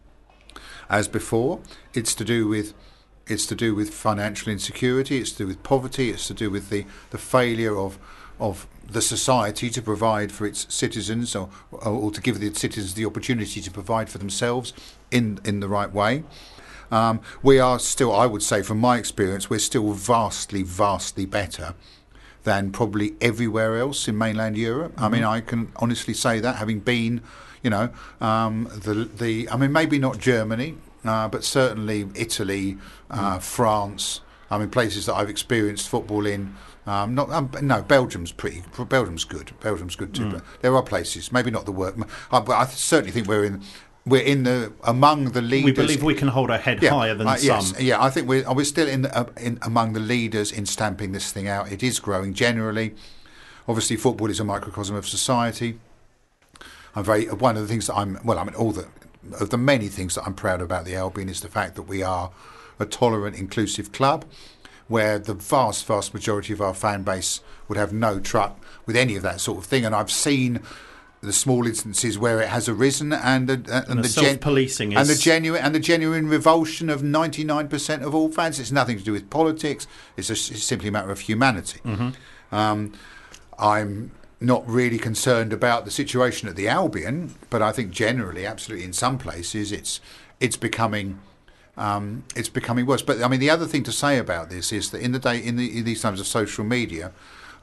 as before. It's to do with it's to do with financial insecurity. It's to do with poverty. It's to do with the, the failure of of the society to provide for its citizens, or, or to give the citizens the opportunity to provide for themselves in in the right way. Um, we are still, I would say, from my experience, we're still vastly, vastly better than probably everywhere else in mainland Europe. Mm-hmm. I mean, I can honestly say that, having been, you know, um, the the. I mean, maybe not Germany, uh, but certainly Italy, uh, mm. France. I mean, places that I've experienced football in. Um, not um, no, Belgium's pretty. Belgium's good. Belgium's good too. Mm. But there are places, maybe not the work, uh, but I certainly think we're in. We're in the among the leaders. We believe we can hold our head yeah, higher than uh, some. Yes, yeah, I think we're we're still in, the, uh, in among the leaders in stamping this thing out. It is growing generally. Obviously, football is a microcosm of society. I'm very one of the things that I'm well. I mean, all the of the many things that I'm proud about the Albion is the fact that we are a tolerant, inclusive club, where the vast, vast majority of our fan base would have no truck with any of that sort of thing. And I've seen the small instances where it has arisen, and the, uh, and, And the the gen- self-policing is... and the genuine and the genuine revulsion of ninety-nine percent of all fans. It's nothing to do with politics. It's, a, it's simply a matter of humanity. Mm-hmm. Um, I'm not really concerned about the situation at the Albion, but I think generally, absolutely, in some places, it's it's becoming. Um, it's becoming worse. But I mean, the other thing to say about this is that in the day, in, the, in these times of social media,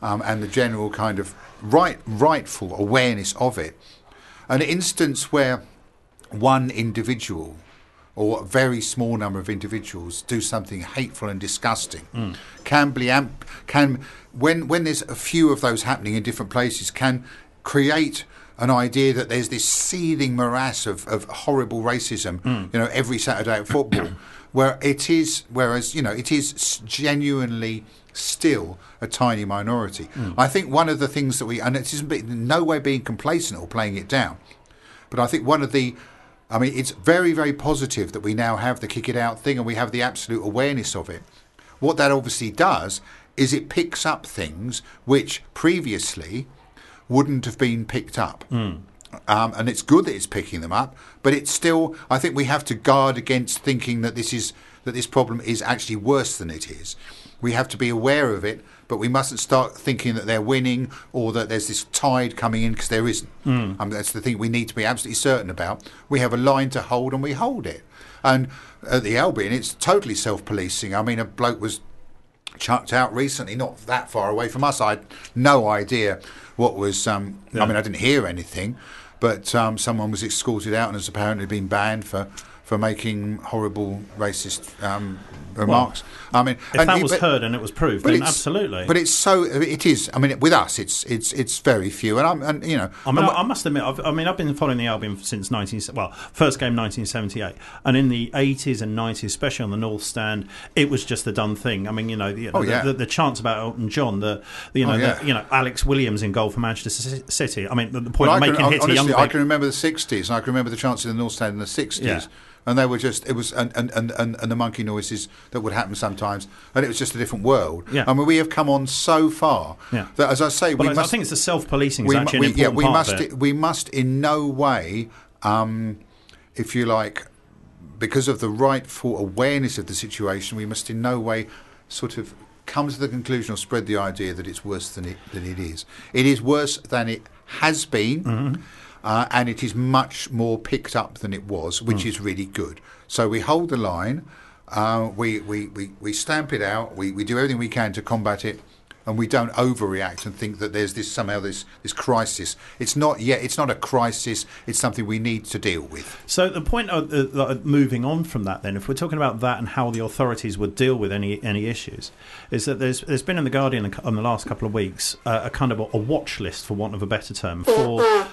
um, and the general kind of right rightful awareness of it. An instance where one individual or a very small number of individuals do something hateful and disgusting mm. can be amp- can when when there's a few of those happening in different places can create an idea that there's this seething morass of, of horrible racism, mm. you know, every Saturday at football, where it is, whereas, you know, it is genuinely still a tiny minority. Mm. I think one of the things that we, and it isn't in no way being complacent or playing it down, but I think one of the, I mean, it's very, very positive that we now have the kick it out thing and we have the absolute awareness of it. What that obviously does is it picks up things which previously wouldn't have been picked up. Mm. Um, and it's good that it's picking them up, but it's still, I think we have to guard against thinking that this is that this problem is actually worse than it is. We have to be aware of it, but we mustn't start thinking that they're winning or that there's this tide coming in, because there isn't. Mm. Um, that's the thing we need to be absolutely certain about. We have a line to hold and we hold it. And at the Albion, it's totally self-policing. I mean, a bloke was chucked out recently, not that far away from us. I had no idea what was, um, yeah. I mean, I didn't hear anything, but um, someone was escorted out and has apparently been banned for, for making horrible racist um, remarks. Well, I mean, if and that it, was but, heard and it was proved, then absolutely. But it's so, it is. I mean, with us, it's it's it's very few, and I'm, and you know, I mean, I, I must admit, I've, I mean, I've been following the Albion since nineteen, well, first game nineteen seventy-eight, and in the eighties and nineties, especially on the North Stand, it was just the done thing. I mean, you know, the, oh, the, yeah. the, the chants about Elton John, the, the you know, oh, yeah. the, you know, Alex Williams in goal for Manchester City. I mean, the, the point well, of making can, hits honestly, to young I people. can remember the sixties, and I can remember the chants in the North Stand in the sixties. Yeah. And they were just, it was, and, and, and, and the monkey noises that would happen sometimes, and it was just a different world. Yeah. I mean, we have come on so far yeah. that, as I say, well, we I must. I think it's the self-policing we, is actually we, an important yeah, we part must, of it. We must in no way, um, if you like, because of the rightful awareness of the situation, we must in no way sort of come to the conclusion or spread the idea that it's worse than it than it is. It is worse than it has been. Mm-hmm. Uh, and it is much more picked up than it was, which mm. is really good. So we hold the line, uh, we, we, we, we stamp it out, we, we do everything we can to combat it, and we don't overreact and think that there's this somehow this, this crisis. It's not yet. It's not a crisis. It's something we need to deal with. So the point of uh, moving on from that, then, if we're talking about that and how the authorities would deal with any any issues, is that there's there's been in the Guardian on the last couple of weeks uh, a kind of a, a watch list, for want of a better term, for.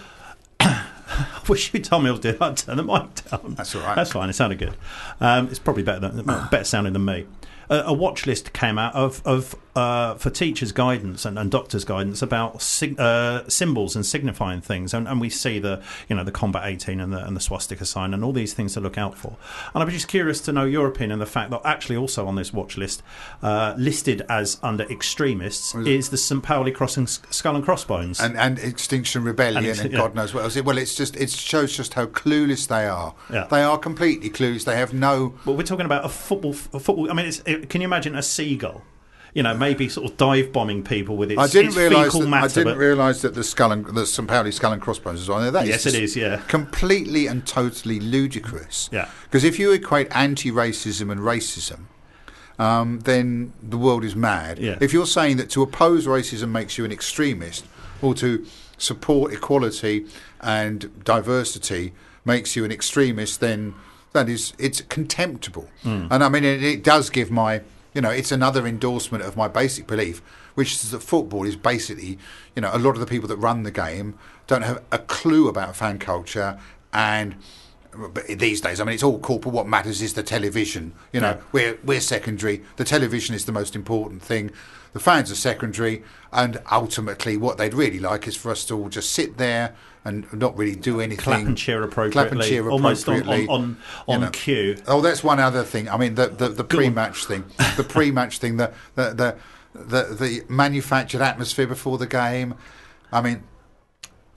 I wish you told me I was doing. I'd turn the mic down. That's all right. That's fine. It sounded good. Um, it's probably better than, better sounding than me. A, a watch list came out of, of uh, for teachers' guidance and, and doctors' guidance about sig- uh, symbols and signifying things, and, and we see the you know the Combat eighteen and the, and the swastika sign and all these things to look out for. And I'm just curious to know your opinion on the fact that actually also on this watch list, uh, listed as under extremists, is the Saint Pauli crossing skull and crossbones and, and Extinction Rebellion and, ex- and God yeah. knows what else. Well, it's just it shows just how clueless they are. Yeah. They are completely clueless. They have no. Well, we're talking about a football. A football. I mean, it's, it, can you imagine a seagull? You know, maybe sort of dive bombing people with its, I didn't its realise fecal that, matter. I didn't realise that the skull and the Saint Pauli skull and crossbones is on there. That yes, is it is. Yeah, completely and totally ludicrous. Yeah, because if you equate anti-racism and racism, um, then the world is mad. Yeah. If you're saying that to oppose racism makes you an extremist, or to support equality and diversity makes you an extremist, then that is it's contemptible. Mm. And I mean, it, it does give my. You know, it's another endorsement of my basic belief, which is that football is basically, you know, a lot of the people that run the game don't have a clue about fan culture. And these days, I mean, it's all corporate. What matters is the television. You know, yeah. we're we're secondary. The television is the most important thing. The fans are secondary. And ultimately, what they'd really like is for us to all just sit there and not really do anything. Clap and cheer appropriately. Clap and cheer appropriately. Almost on, on, on, on you know. cue. Oh, that's one other thing. I mean, the the, the pre-match thing. The pre-match thing, the, the, the, the, the manufactured atmosphere before the game. I mean,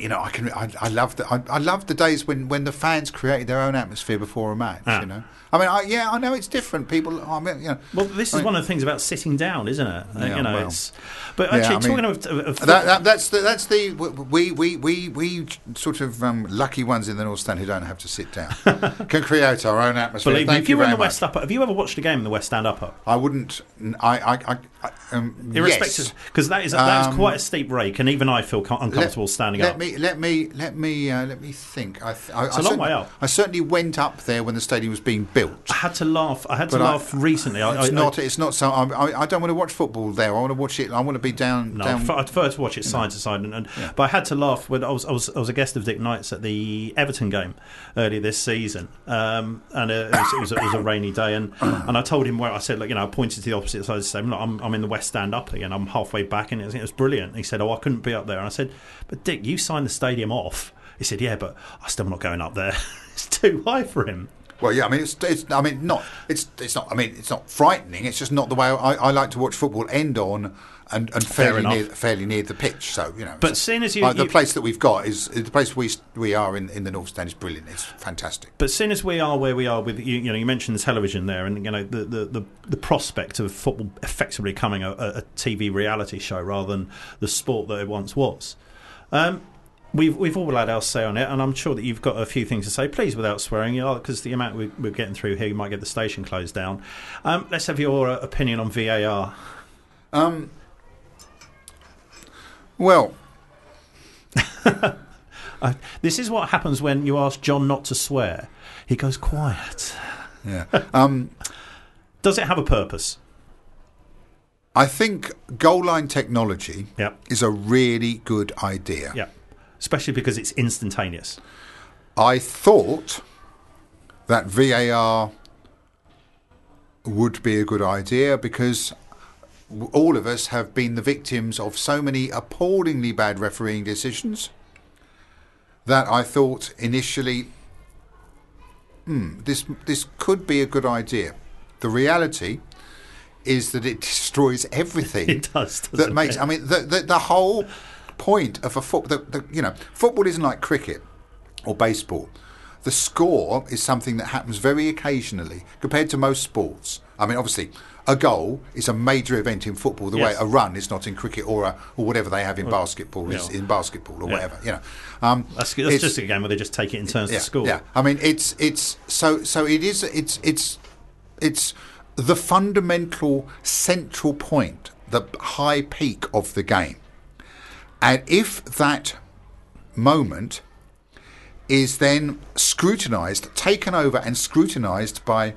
you know, I can. I, I love the. I, I love the days when, when the fans created their own atmosphere before a match. Ah. You know, I mean, I, yeah, I know it's different. People, I mean, you know. Well, this I is mean, one of the things about sitting down, isn't it? Yeah, you know, well. it's. But Yeah, actually, I mean, talking of, of that, that, that's the that's the we we we we sort of um, lucky ones in the North Stand who don't have to sit down can create our own atmosphere. believe me, Thank if you were in very the West much. Upper, have you ever watched a game in the West Stand Upper? I wouldn't. I I, I, I um, Irrespective, because yes. that is that is Um, quite a steep rake, and even I feel com- uncomfortable let, standing let up. Me, let me let me uh, let me think. I, th- I, It's I a long certainly- way up. I certainly went up there when the stadium was being built. I had to laugh. I had to But I- laugh recently. I, It's I, not. I, It's not so. I, I, I don't want to watch football there. I want to watch it. I want to be down. no, down. I prefer- I prefer to watch it side to side, and, and Yeah. but I had to laugh when I was, I was I was a guest of Dick Knight's at the Everton game earlier this season, um, and uh, it, was, it, was, it was a rainy day, and and I told him where I said, like, you know, I pointed to the opposite side of the stadium. Look, I'm I'm in the West Stand up again. I'm halfway back, and it was, it was brilliant. He said, "Oh, I couldn't be up there," and I said, "But Dick, you signed the stadium off." He said, "Yeah, but I'm still not going up there. It's too high for him." Well, yeah. I mean, it's. it's I mean, not. It's. It's not. I mean, it's not frightening. It's just not the way I, I like to watch football end on. And, and fairly enough. near, fairly near the pitch, so you know. But so- seeing as you- like, the you- place that we've got is the place we we are in, in the North Stand is brilliant. It's fantastic. But seeing as we are where we are with you, you know, you mentioned the television there, and you know the the, the, the prospect of football effectively becoming a, a T V reality show rather than the sport that it once was. Um, we've we've all had our say on it, and I'm sure that you've got a few things to say. Please, without swearing, you know, because the amount we, we're getting through here, you might get the station closed down. Um, let's have your uh, opinion on V A R. Um. Well, Uh, this is what happens when you ask John not to swear. He goes quiet. yeah. Um. Does it have a purpose? I think goal line technology Yep. is a really good idea. Yeah. Especially because it's instantaneous. I thought that V A R would be a good idea because w- all of us have been the victims of so many appallingly bad refereeing decisions that I thought initially, hmm, this this could be a good idea. The reality is that it destroys everything. It does, doesn't that makes. it? I mean, the, the the whole point of a football. The, the, you know, football isn't like cricket or baseball. The score is something that happens very occasionally compared to most sports. I mean, obviously, a goal is a major event in football. The Yes. way a run is not in cricket or a, or whatever they have in basketball is yeah. in basketball or Yeah. whatever. You know, um, That's, that's it's- just a game where they just take it in turns yeah, to score. Yeah, I mean, it's it's so so it is. It's it's it's the fundamental central point, the high peak of the game, and if that moment is then scrutinised, taken over, and scrutinised by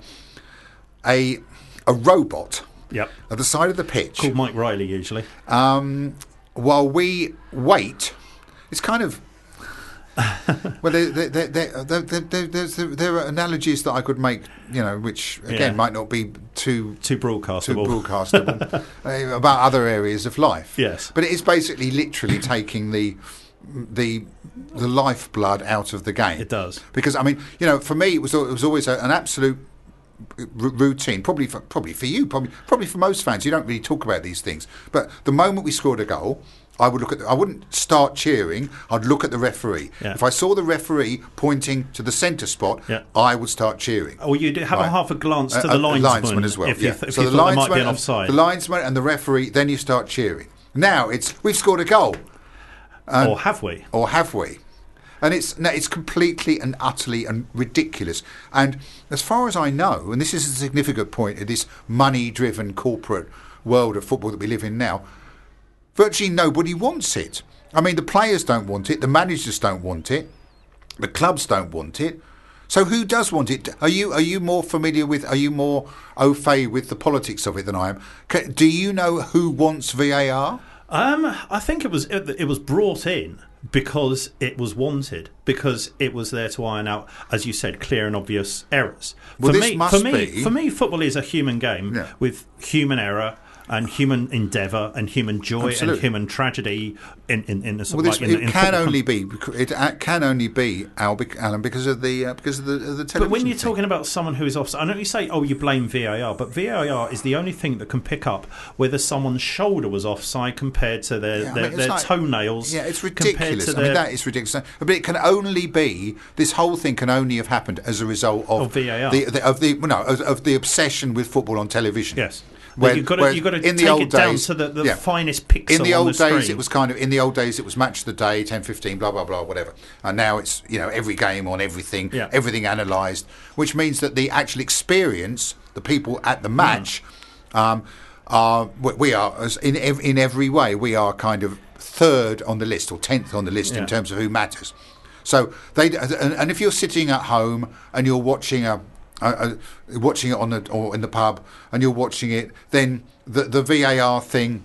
a a robot Yep. at the side of the pitch, Called Mike Riley usually. um, while we wait, it's kind of. Well, there, there, there, there, there, there, there's, there are analogies that I could make, you know, which again Yeah. might not be too Too too broadcastable. broadcastable uh, about other areas of life. Yes. but it is basically literally taking the the the lifeblood out of the game. It does. Because I mean, you know, for me, it was al- it was always a, an absolute r- routine. Probably for probably for you, probably probably for most fans. You don't really talk about these things, but the moment we scored a goal, I would look at. The, I wouldn't start cheering. I'd look at the referee. Yeah. If I saw the referee pointing to the centre spot, Yeah. I would start cheering. Or you do have a Right. half a glance to Uh, the uh, linesman, as well. if yeah. you, th- if so you the thought there might be linesman an and- offside. The linesman and the referee. Then you start cheering. Now it's we've scored a goal, or have we? or have we? And it's no, it's completely and utterly and ridiculous. And as far as I know, and this is a significant point in this money-driven corporate world of football that we live in now, virtually nobody wants it. I mean, the players don't want it, the managers don't want it, the clubs don't want it. So who does want it? Are you are you more familiar with? Are you more au fait with the politics of it than I am? Ca- Do you know who wants V A R? Um, I think it was it, it was brought in because it was wanted, because it was there to iron out, as you said, clear and obvious errors. Well, for this me, must for me, be- for me, football is a human game Yeah. with human error and human endeavour and human joy Absolutely. and human tragedy in in, in the sort Well, of this, like in, it in can football. only be it can only be Al, Alan because of the uh, because of the, of the television. But when you're thing. talking about someone who is offside, I know you say, "Oh, you blame V A R," but V A R is the only thing that can pick up whether someone's shoulder was offside compared to their Yeah, I their, mean, it's their like- toenails. Yeah, it's compared ridiculous. to I mean, their- that is ridiculous. But it can only be this whole thing can only have happened as a result of, Of V A R. the, the of the well, no of, of the obsession with football on television. Yes. Where- But you've got to, whereas you've got to in take the old it down days- to the, the yeah. finest pixel In the on old the screen. days, it was kind of in the old days it was match of the day, ten fifteen, blah blah blah, whatever. And now it's you know every game on everything, Yeah. everything analysed, which means that the actual experience, the people at the match, mm. um, are we we are as in ev- in every way we are kind of third on the list or tenth on the list Yeah. in terms of who matters. So they and, and if you're sitting at home and you're watching a Uh, uh, watching it on the or in the pub, and you're watching it, then the the V A R thing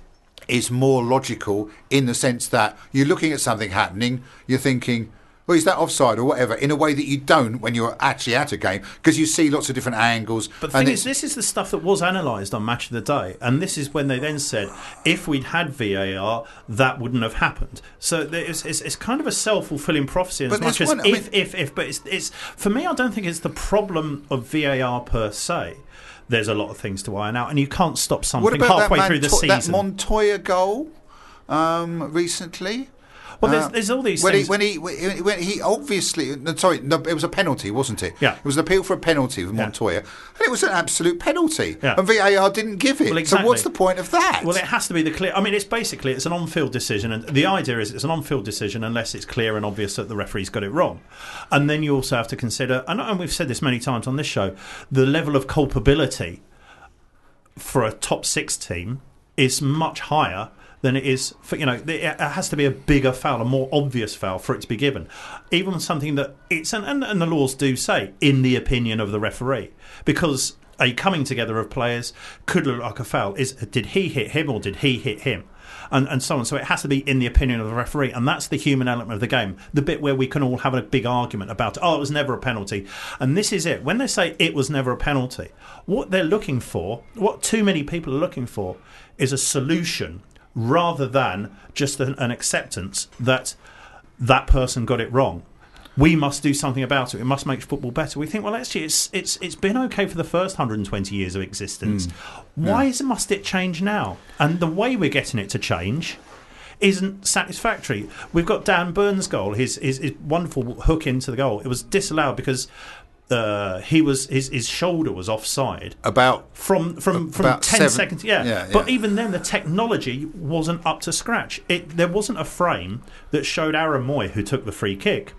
is more logical in the sense that you're looking at something happening, you're thinking, well, is that offside or whatever, in a way that you don't when you're actually at a game, because you see lots of different angles. But the and thing is, it's- this is the stuff that was analysed on Match of the Day, and this is when they then said, if we'd had V A R, that wouldn't have happened. So there is, it's, it's kind of a self-fulfilling prophecy as But much there's as one- I if, mean- if, if. But it's, it's for me, I don't think it's the problem of V A R per se. There's a lot of things to iron out, and you can't stop what something about halfway that, through the Monto- that season. Montoya goal um, recently? well, there's, Uh, there's all these when things. He, when he when when he obviously no, sorry no, it was a penalty, wasn't it? Yeah. It was an appeal for a penalty with Montoya, and it was an absolute penalty, Yeah. and V A R didn't give it. Well, exactly. So what's the point of that? Well, it has to be the clear. I mean, it's basically it's an on-field decision, and the idea is it's an on-field decision unless it's clear and obvious that the referee's got it wrong. And then you also have to consider, and, and we've said this many times on this show, the level of culpability for a top six team is much higher than it is for, you know, it has to be a bigger foul, a more obvious foul for it to be given. Even something that it's, and, and, and the laws do say, in the opinion of the referee, because a coming together of players could look like a foul. Is did he hit him or did he hit him? And, and so on. So it has to be in the opinion of the referee, and that's the human element of the game. The bit where we can all have a big argument about, oh, it was never a penalty. And this is it. When they say it was never a penalty, what they're looking for, what too many people are looking for, is a solution rather than just an, an acceptance that that person got it wrong. We must do something about it. We must make football better. We think, well, actually, it's it's it's been okay for the first one hundred twenty years of existence. Mm. Why Yeah. is, must it change now? And the way we're getting it to change isn't satisfactory. We've got Dan Burns' goal, his, his his wonderful hook into the goal. It was disallowed because uh, he was his his shoulder was offside. About From from from About ten seven- seconds, yeah. yeah, But yeah. even then, the technology wasn't up to scratch. It there wasn't a frame that showed Aaron Moy, who took the free kick,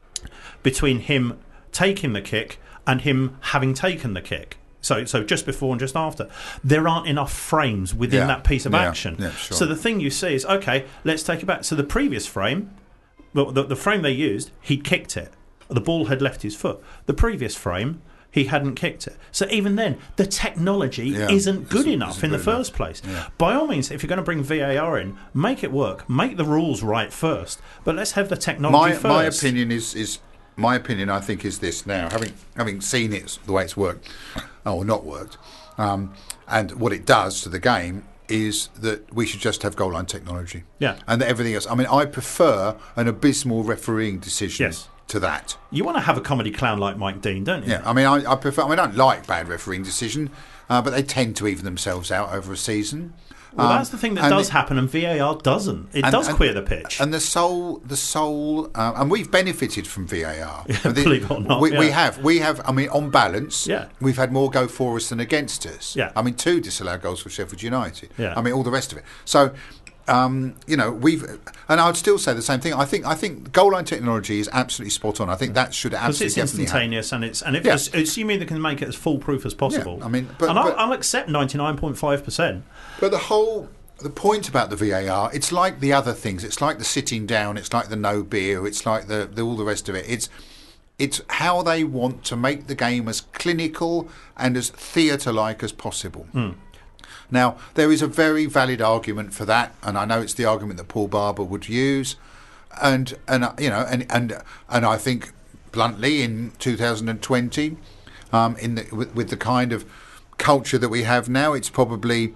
between him taking the kick and him having taken the kick. So, so just before and just after, there aren't enough frames within Yeah, that piece of yeah, action. yeah, sure. So the thing you see is, okay, let's take it back. So the previous frame, well, the, the frame they used, he'd kicked it. The ball had left his foot. The previous frame, he hadn't kicked it. So even then, the technology Yeah, isn't good isn't- enough isn't in the good enough. first place. Yeah. By all means, if you're going to bring V A R in, make it work. Make the rules right first. But let's have the technology my first. my opinion is is my opinion. I think is this now, having having seen it the way it's worked or not worked, um, and what it does to the game is that we should just have goal line technology. Yeah. And that everything else. I mean, I prefer an abysmal refereeing decision Yes. to that. You want to have a comedy clown like Mike Dean, don't you? Yeah. I mean, I, I prefer. I mean, I don't like bad refereeing decision, uh, but they tend to even themselves out over a season. Well, Um, that's the thing that and does the- happen, and V A R doesn't. It and- does and- queer the pitch. And the sole, the sole, uh, and we've benefited from V A R. Yeah, And the- believe it or not, we, we yeah. have. We have. I mean, on balance, Yeah. we've had more go for us than against us. Yeah. I mean, two disallowed goals for Sheffield United. Yeah. I mean, all the rest of it. So. Um, you know, we've, and I would still say the same thing. I think, I think goal line technology is absolutely spot on. I think that should Because absolutely it's definitely happen. instantaneous, and it's and if Yeah. it's, assuming they can make it as foolproof as possible. Yeah, I mean, but- and I'll, but- I'll accept ninety nine point five percent. But the whole the point about the V A R, it's like the other things. It's like the sitting down. It's like the no beer. It's like the, the all the rest of it. It's it's how they want to make the game as clinical and as theatre-like as possible. Hmm. Now, there is a very valid argument for that, and I know it's the argument that Paul Barber would use, and and uh, you know, and and and I think bluntly in two thousand twenty, um, in the, with, with the kind of culture that we have now, it's probably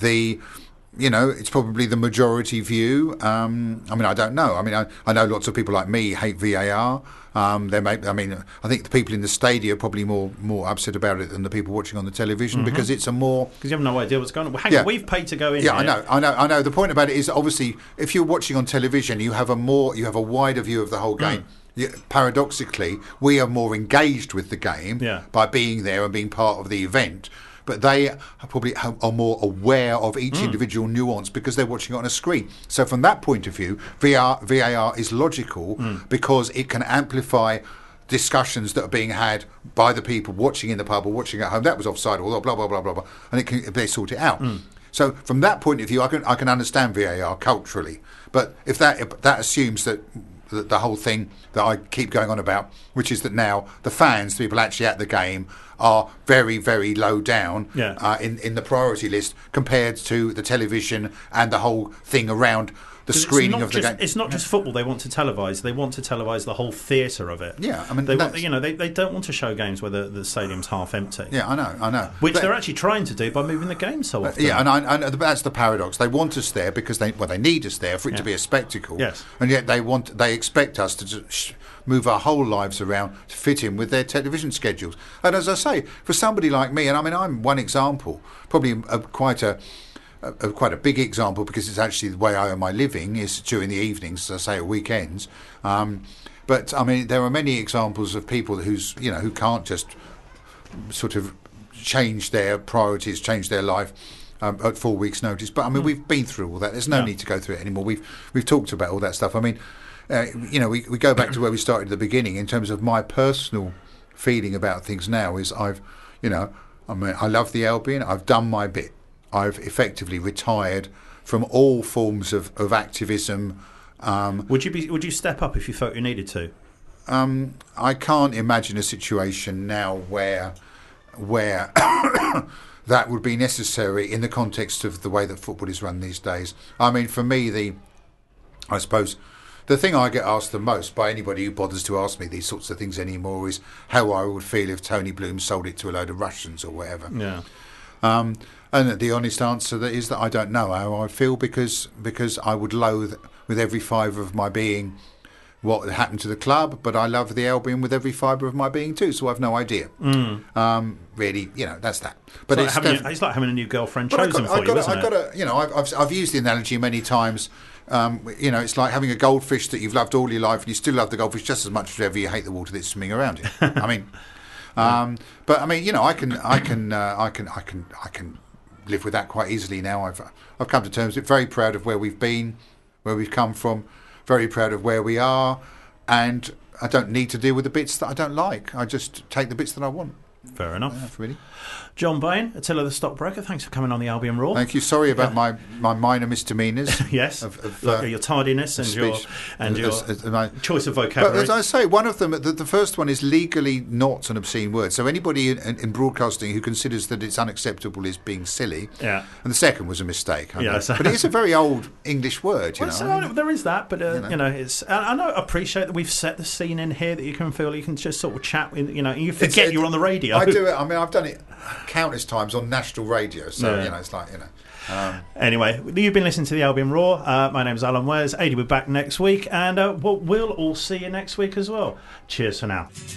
the you know, it's probably the majority view. Um, I mean, I don't know. I mean, I, I know lots of people like me hate V A R. Um, they may, I mean, I think the people in the stadium are probably more more upset about it than the people watching on the television mm-hmm. because it's a more because you have no idea what's going on. Well, hang yeah. on, we've paid to go in. Yeah, here. I know, I know, I know. The point about it is obviously if you're watching on television, you have a more, you have a wider view of the whole game. Mm. Yeah, paradoxically, we are more engaged with the game yeah. by being there and being part of the event. But they are probably are more aware of each mm. individual nuance because they're watching it on a screen. So from that point of view, V R, V A R is logical mm. because it can amplify discussions that are being had by the people watching in the pub or watching at home. That was offside, or blah blah blah blah blah, and it can, they sort it out. Mm. So from that point of view, I can I can understand V A R culturally. But if that if that assumes that the, the whole thing that I keep going on about, which is that now the fans, the people actually at the game, are very, very low down yeah. uh, in, in the priority list compared to the television and the whole thing around the screening of the just, game. It's not yeah. just football they want to televise. They want to televise the whole theatre of it. Yeah, I mean, they want, you know, they, they don't want to show games where the, the stadium's half empty. Yeah, I know, I know. Which but, they're actually trying to do by moving the game so often. Uh, yeah, and I, I, that's the paradox. They want us there because they well, they need us there for it yeah. to be a spectacle. Yes, and yet they want they expect us to just move our whole lives around to fit in with their television schedules. And as I say, for somebody like me, and I mean, I'm one example, probably a, quite a. A, a, quite a big example because it's actually the way I earn my living is during the evenings, as I say, at weekends. Um, but I mean, there are many examples of people who's you know who can't just sort of change their priorities, change their life um, at four weeks' notice. But I mean, mm. we've been through all that. There's no yeah. need to go through it anymore. We've we've talked about all that stuff. I mean, uh, you know, we we go back to where we started at the beginning in terms of my personal feeling about things. Now is I've you know I mean I love the Albion. I've done my bit. I've effectively retired from all forms of, of activism. Um, would you be? Would you step up if you felt you needed to? Um, I can't imagine a situation now where where that would be necessary in the context of the way that football is run these days. I mean, for me, the I suppose the thing I get asked the most by anybody who bothers to ask me these sorts of things anymore is how I would feel if Tony Bloom sold it to a load of Russians or whatever. Yeah. Um, and the honest answer is that I don't know how I feel because because I would loathe with every fibre of my being what happened to the club, but I love the Albion with every fibre of my being too, so I've no idea. Mm. Um, really, you know, that's that. But it's, it's, like having, def- a, it's like having a new girlfriend but chosen got, for you, got, isn't I've got it? a, you know, I've, I've I've used the analogy many times. Um, you know, it's like having a goldfish that you've loved all your life, and you still love the goldfish just as much as ever you hate the water that's swimming around it. I mean, um, but I mean, you know, I can, I can, uh, I can, I can, I can. live with that quite easily now. I've I've come to terms with it. Very proud of where we've been, where we've come from, very proud of where we are, and I don't need to deal with the bits that I don't like. I just take the bits that I want. Fair enough. Yeah, really. John Bain, Attila the Stockbroker, thanks for coming on the Albion Raw. Thank you. Sorry about my, my minor misdemeanours. yes, of, of, like uh, your tardiness and your and your as, as, as my, choice of vocabulary. But as I say, one of them, the, the first one is legally not an obscene word. So anybody in, in broadcasting who considers that it's unacceptable is being silly. Yeah. And the second was a mistake. I yeah, so but it is a very old English word. You well, know? so, I mean, there is that, but uh, you know, you know it's. I, I know. Appreciate that we've set the scene in here that you can feel you can just sort of chat. With, you know, you forget it, you're on the radio. I do it. I mean, I've done it countless times on national radio, so yeah. you know it's like you know um, anyway, you've been listening to the Albion Raw. uh, my name's Alan Wares. Adi will be back next week, and uh, we'll, we'll all see you next week as well. Cheers for now.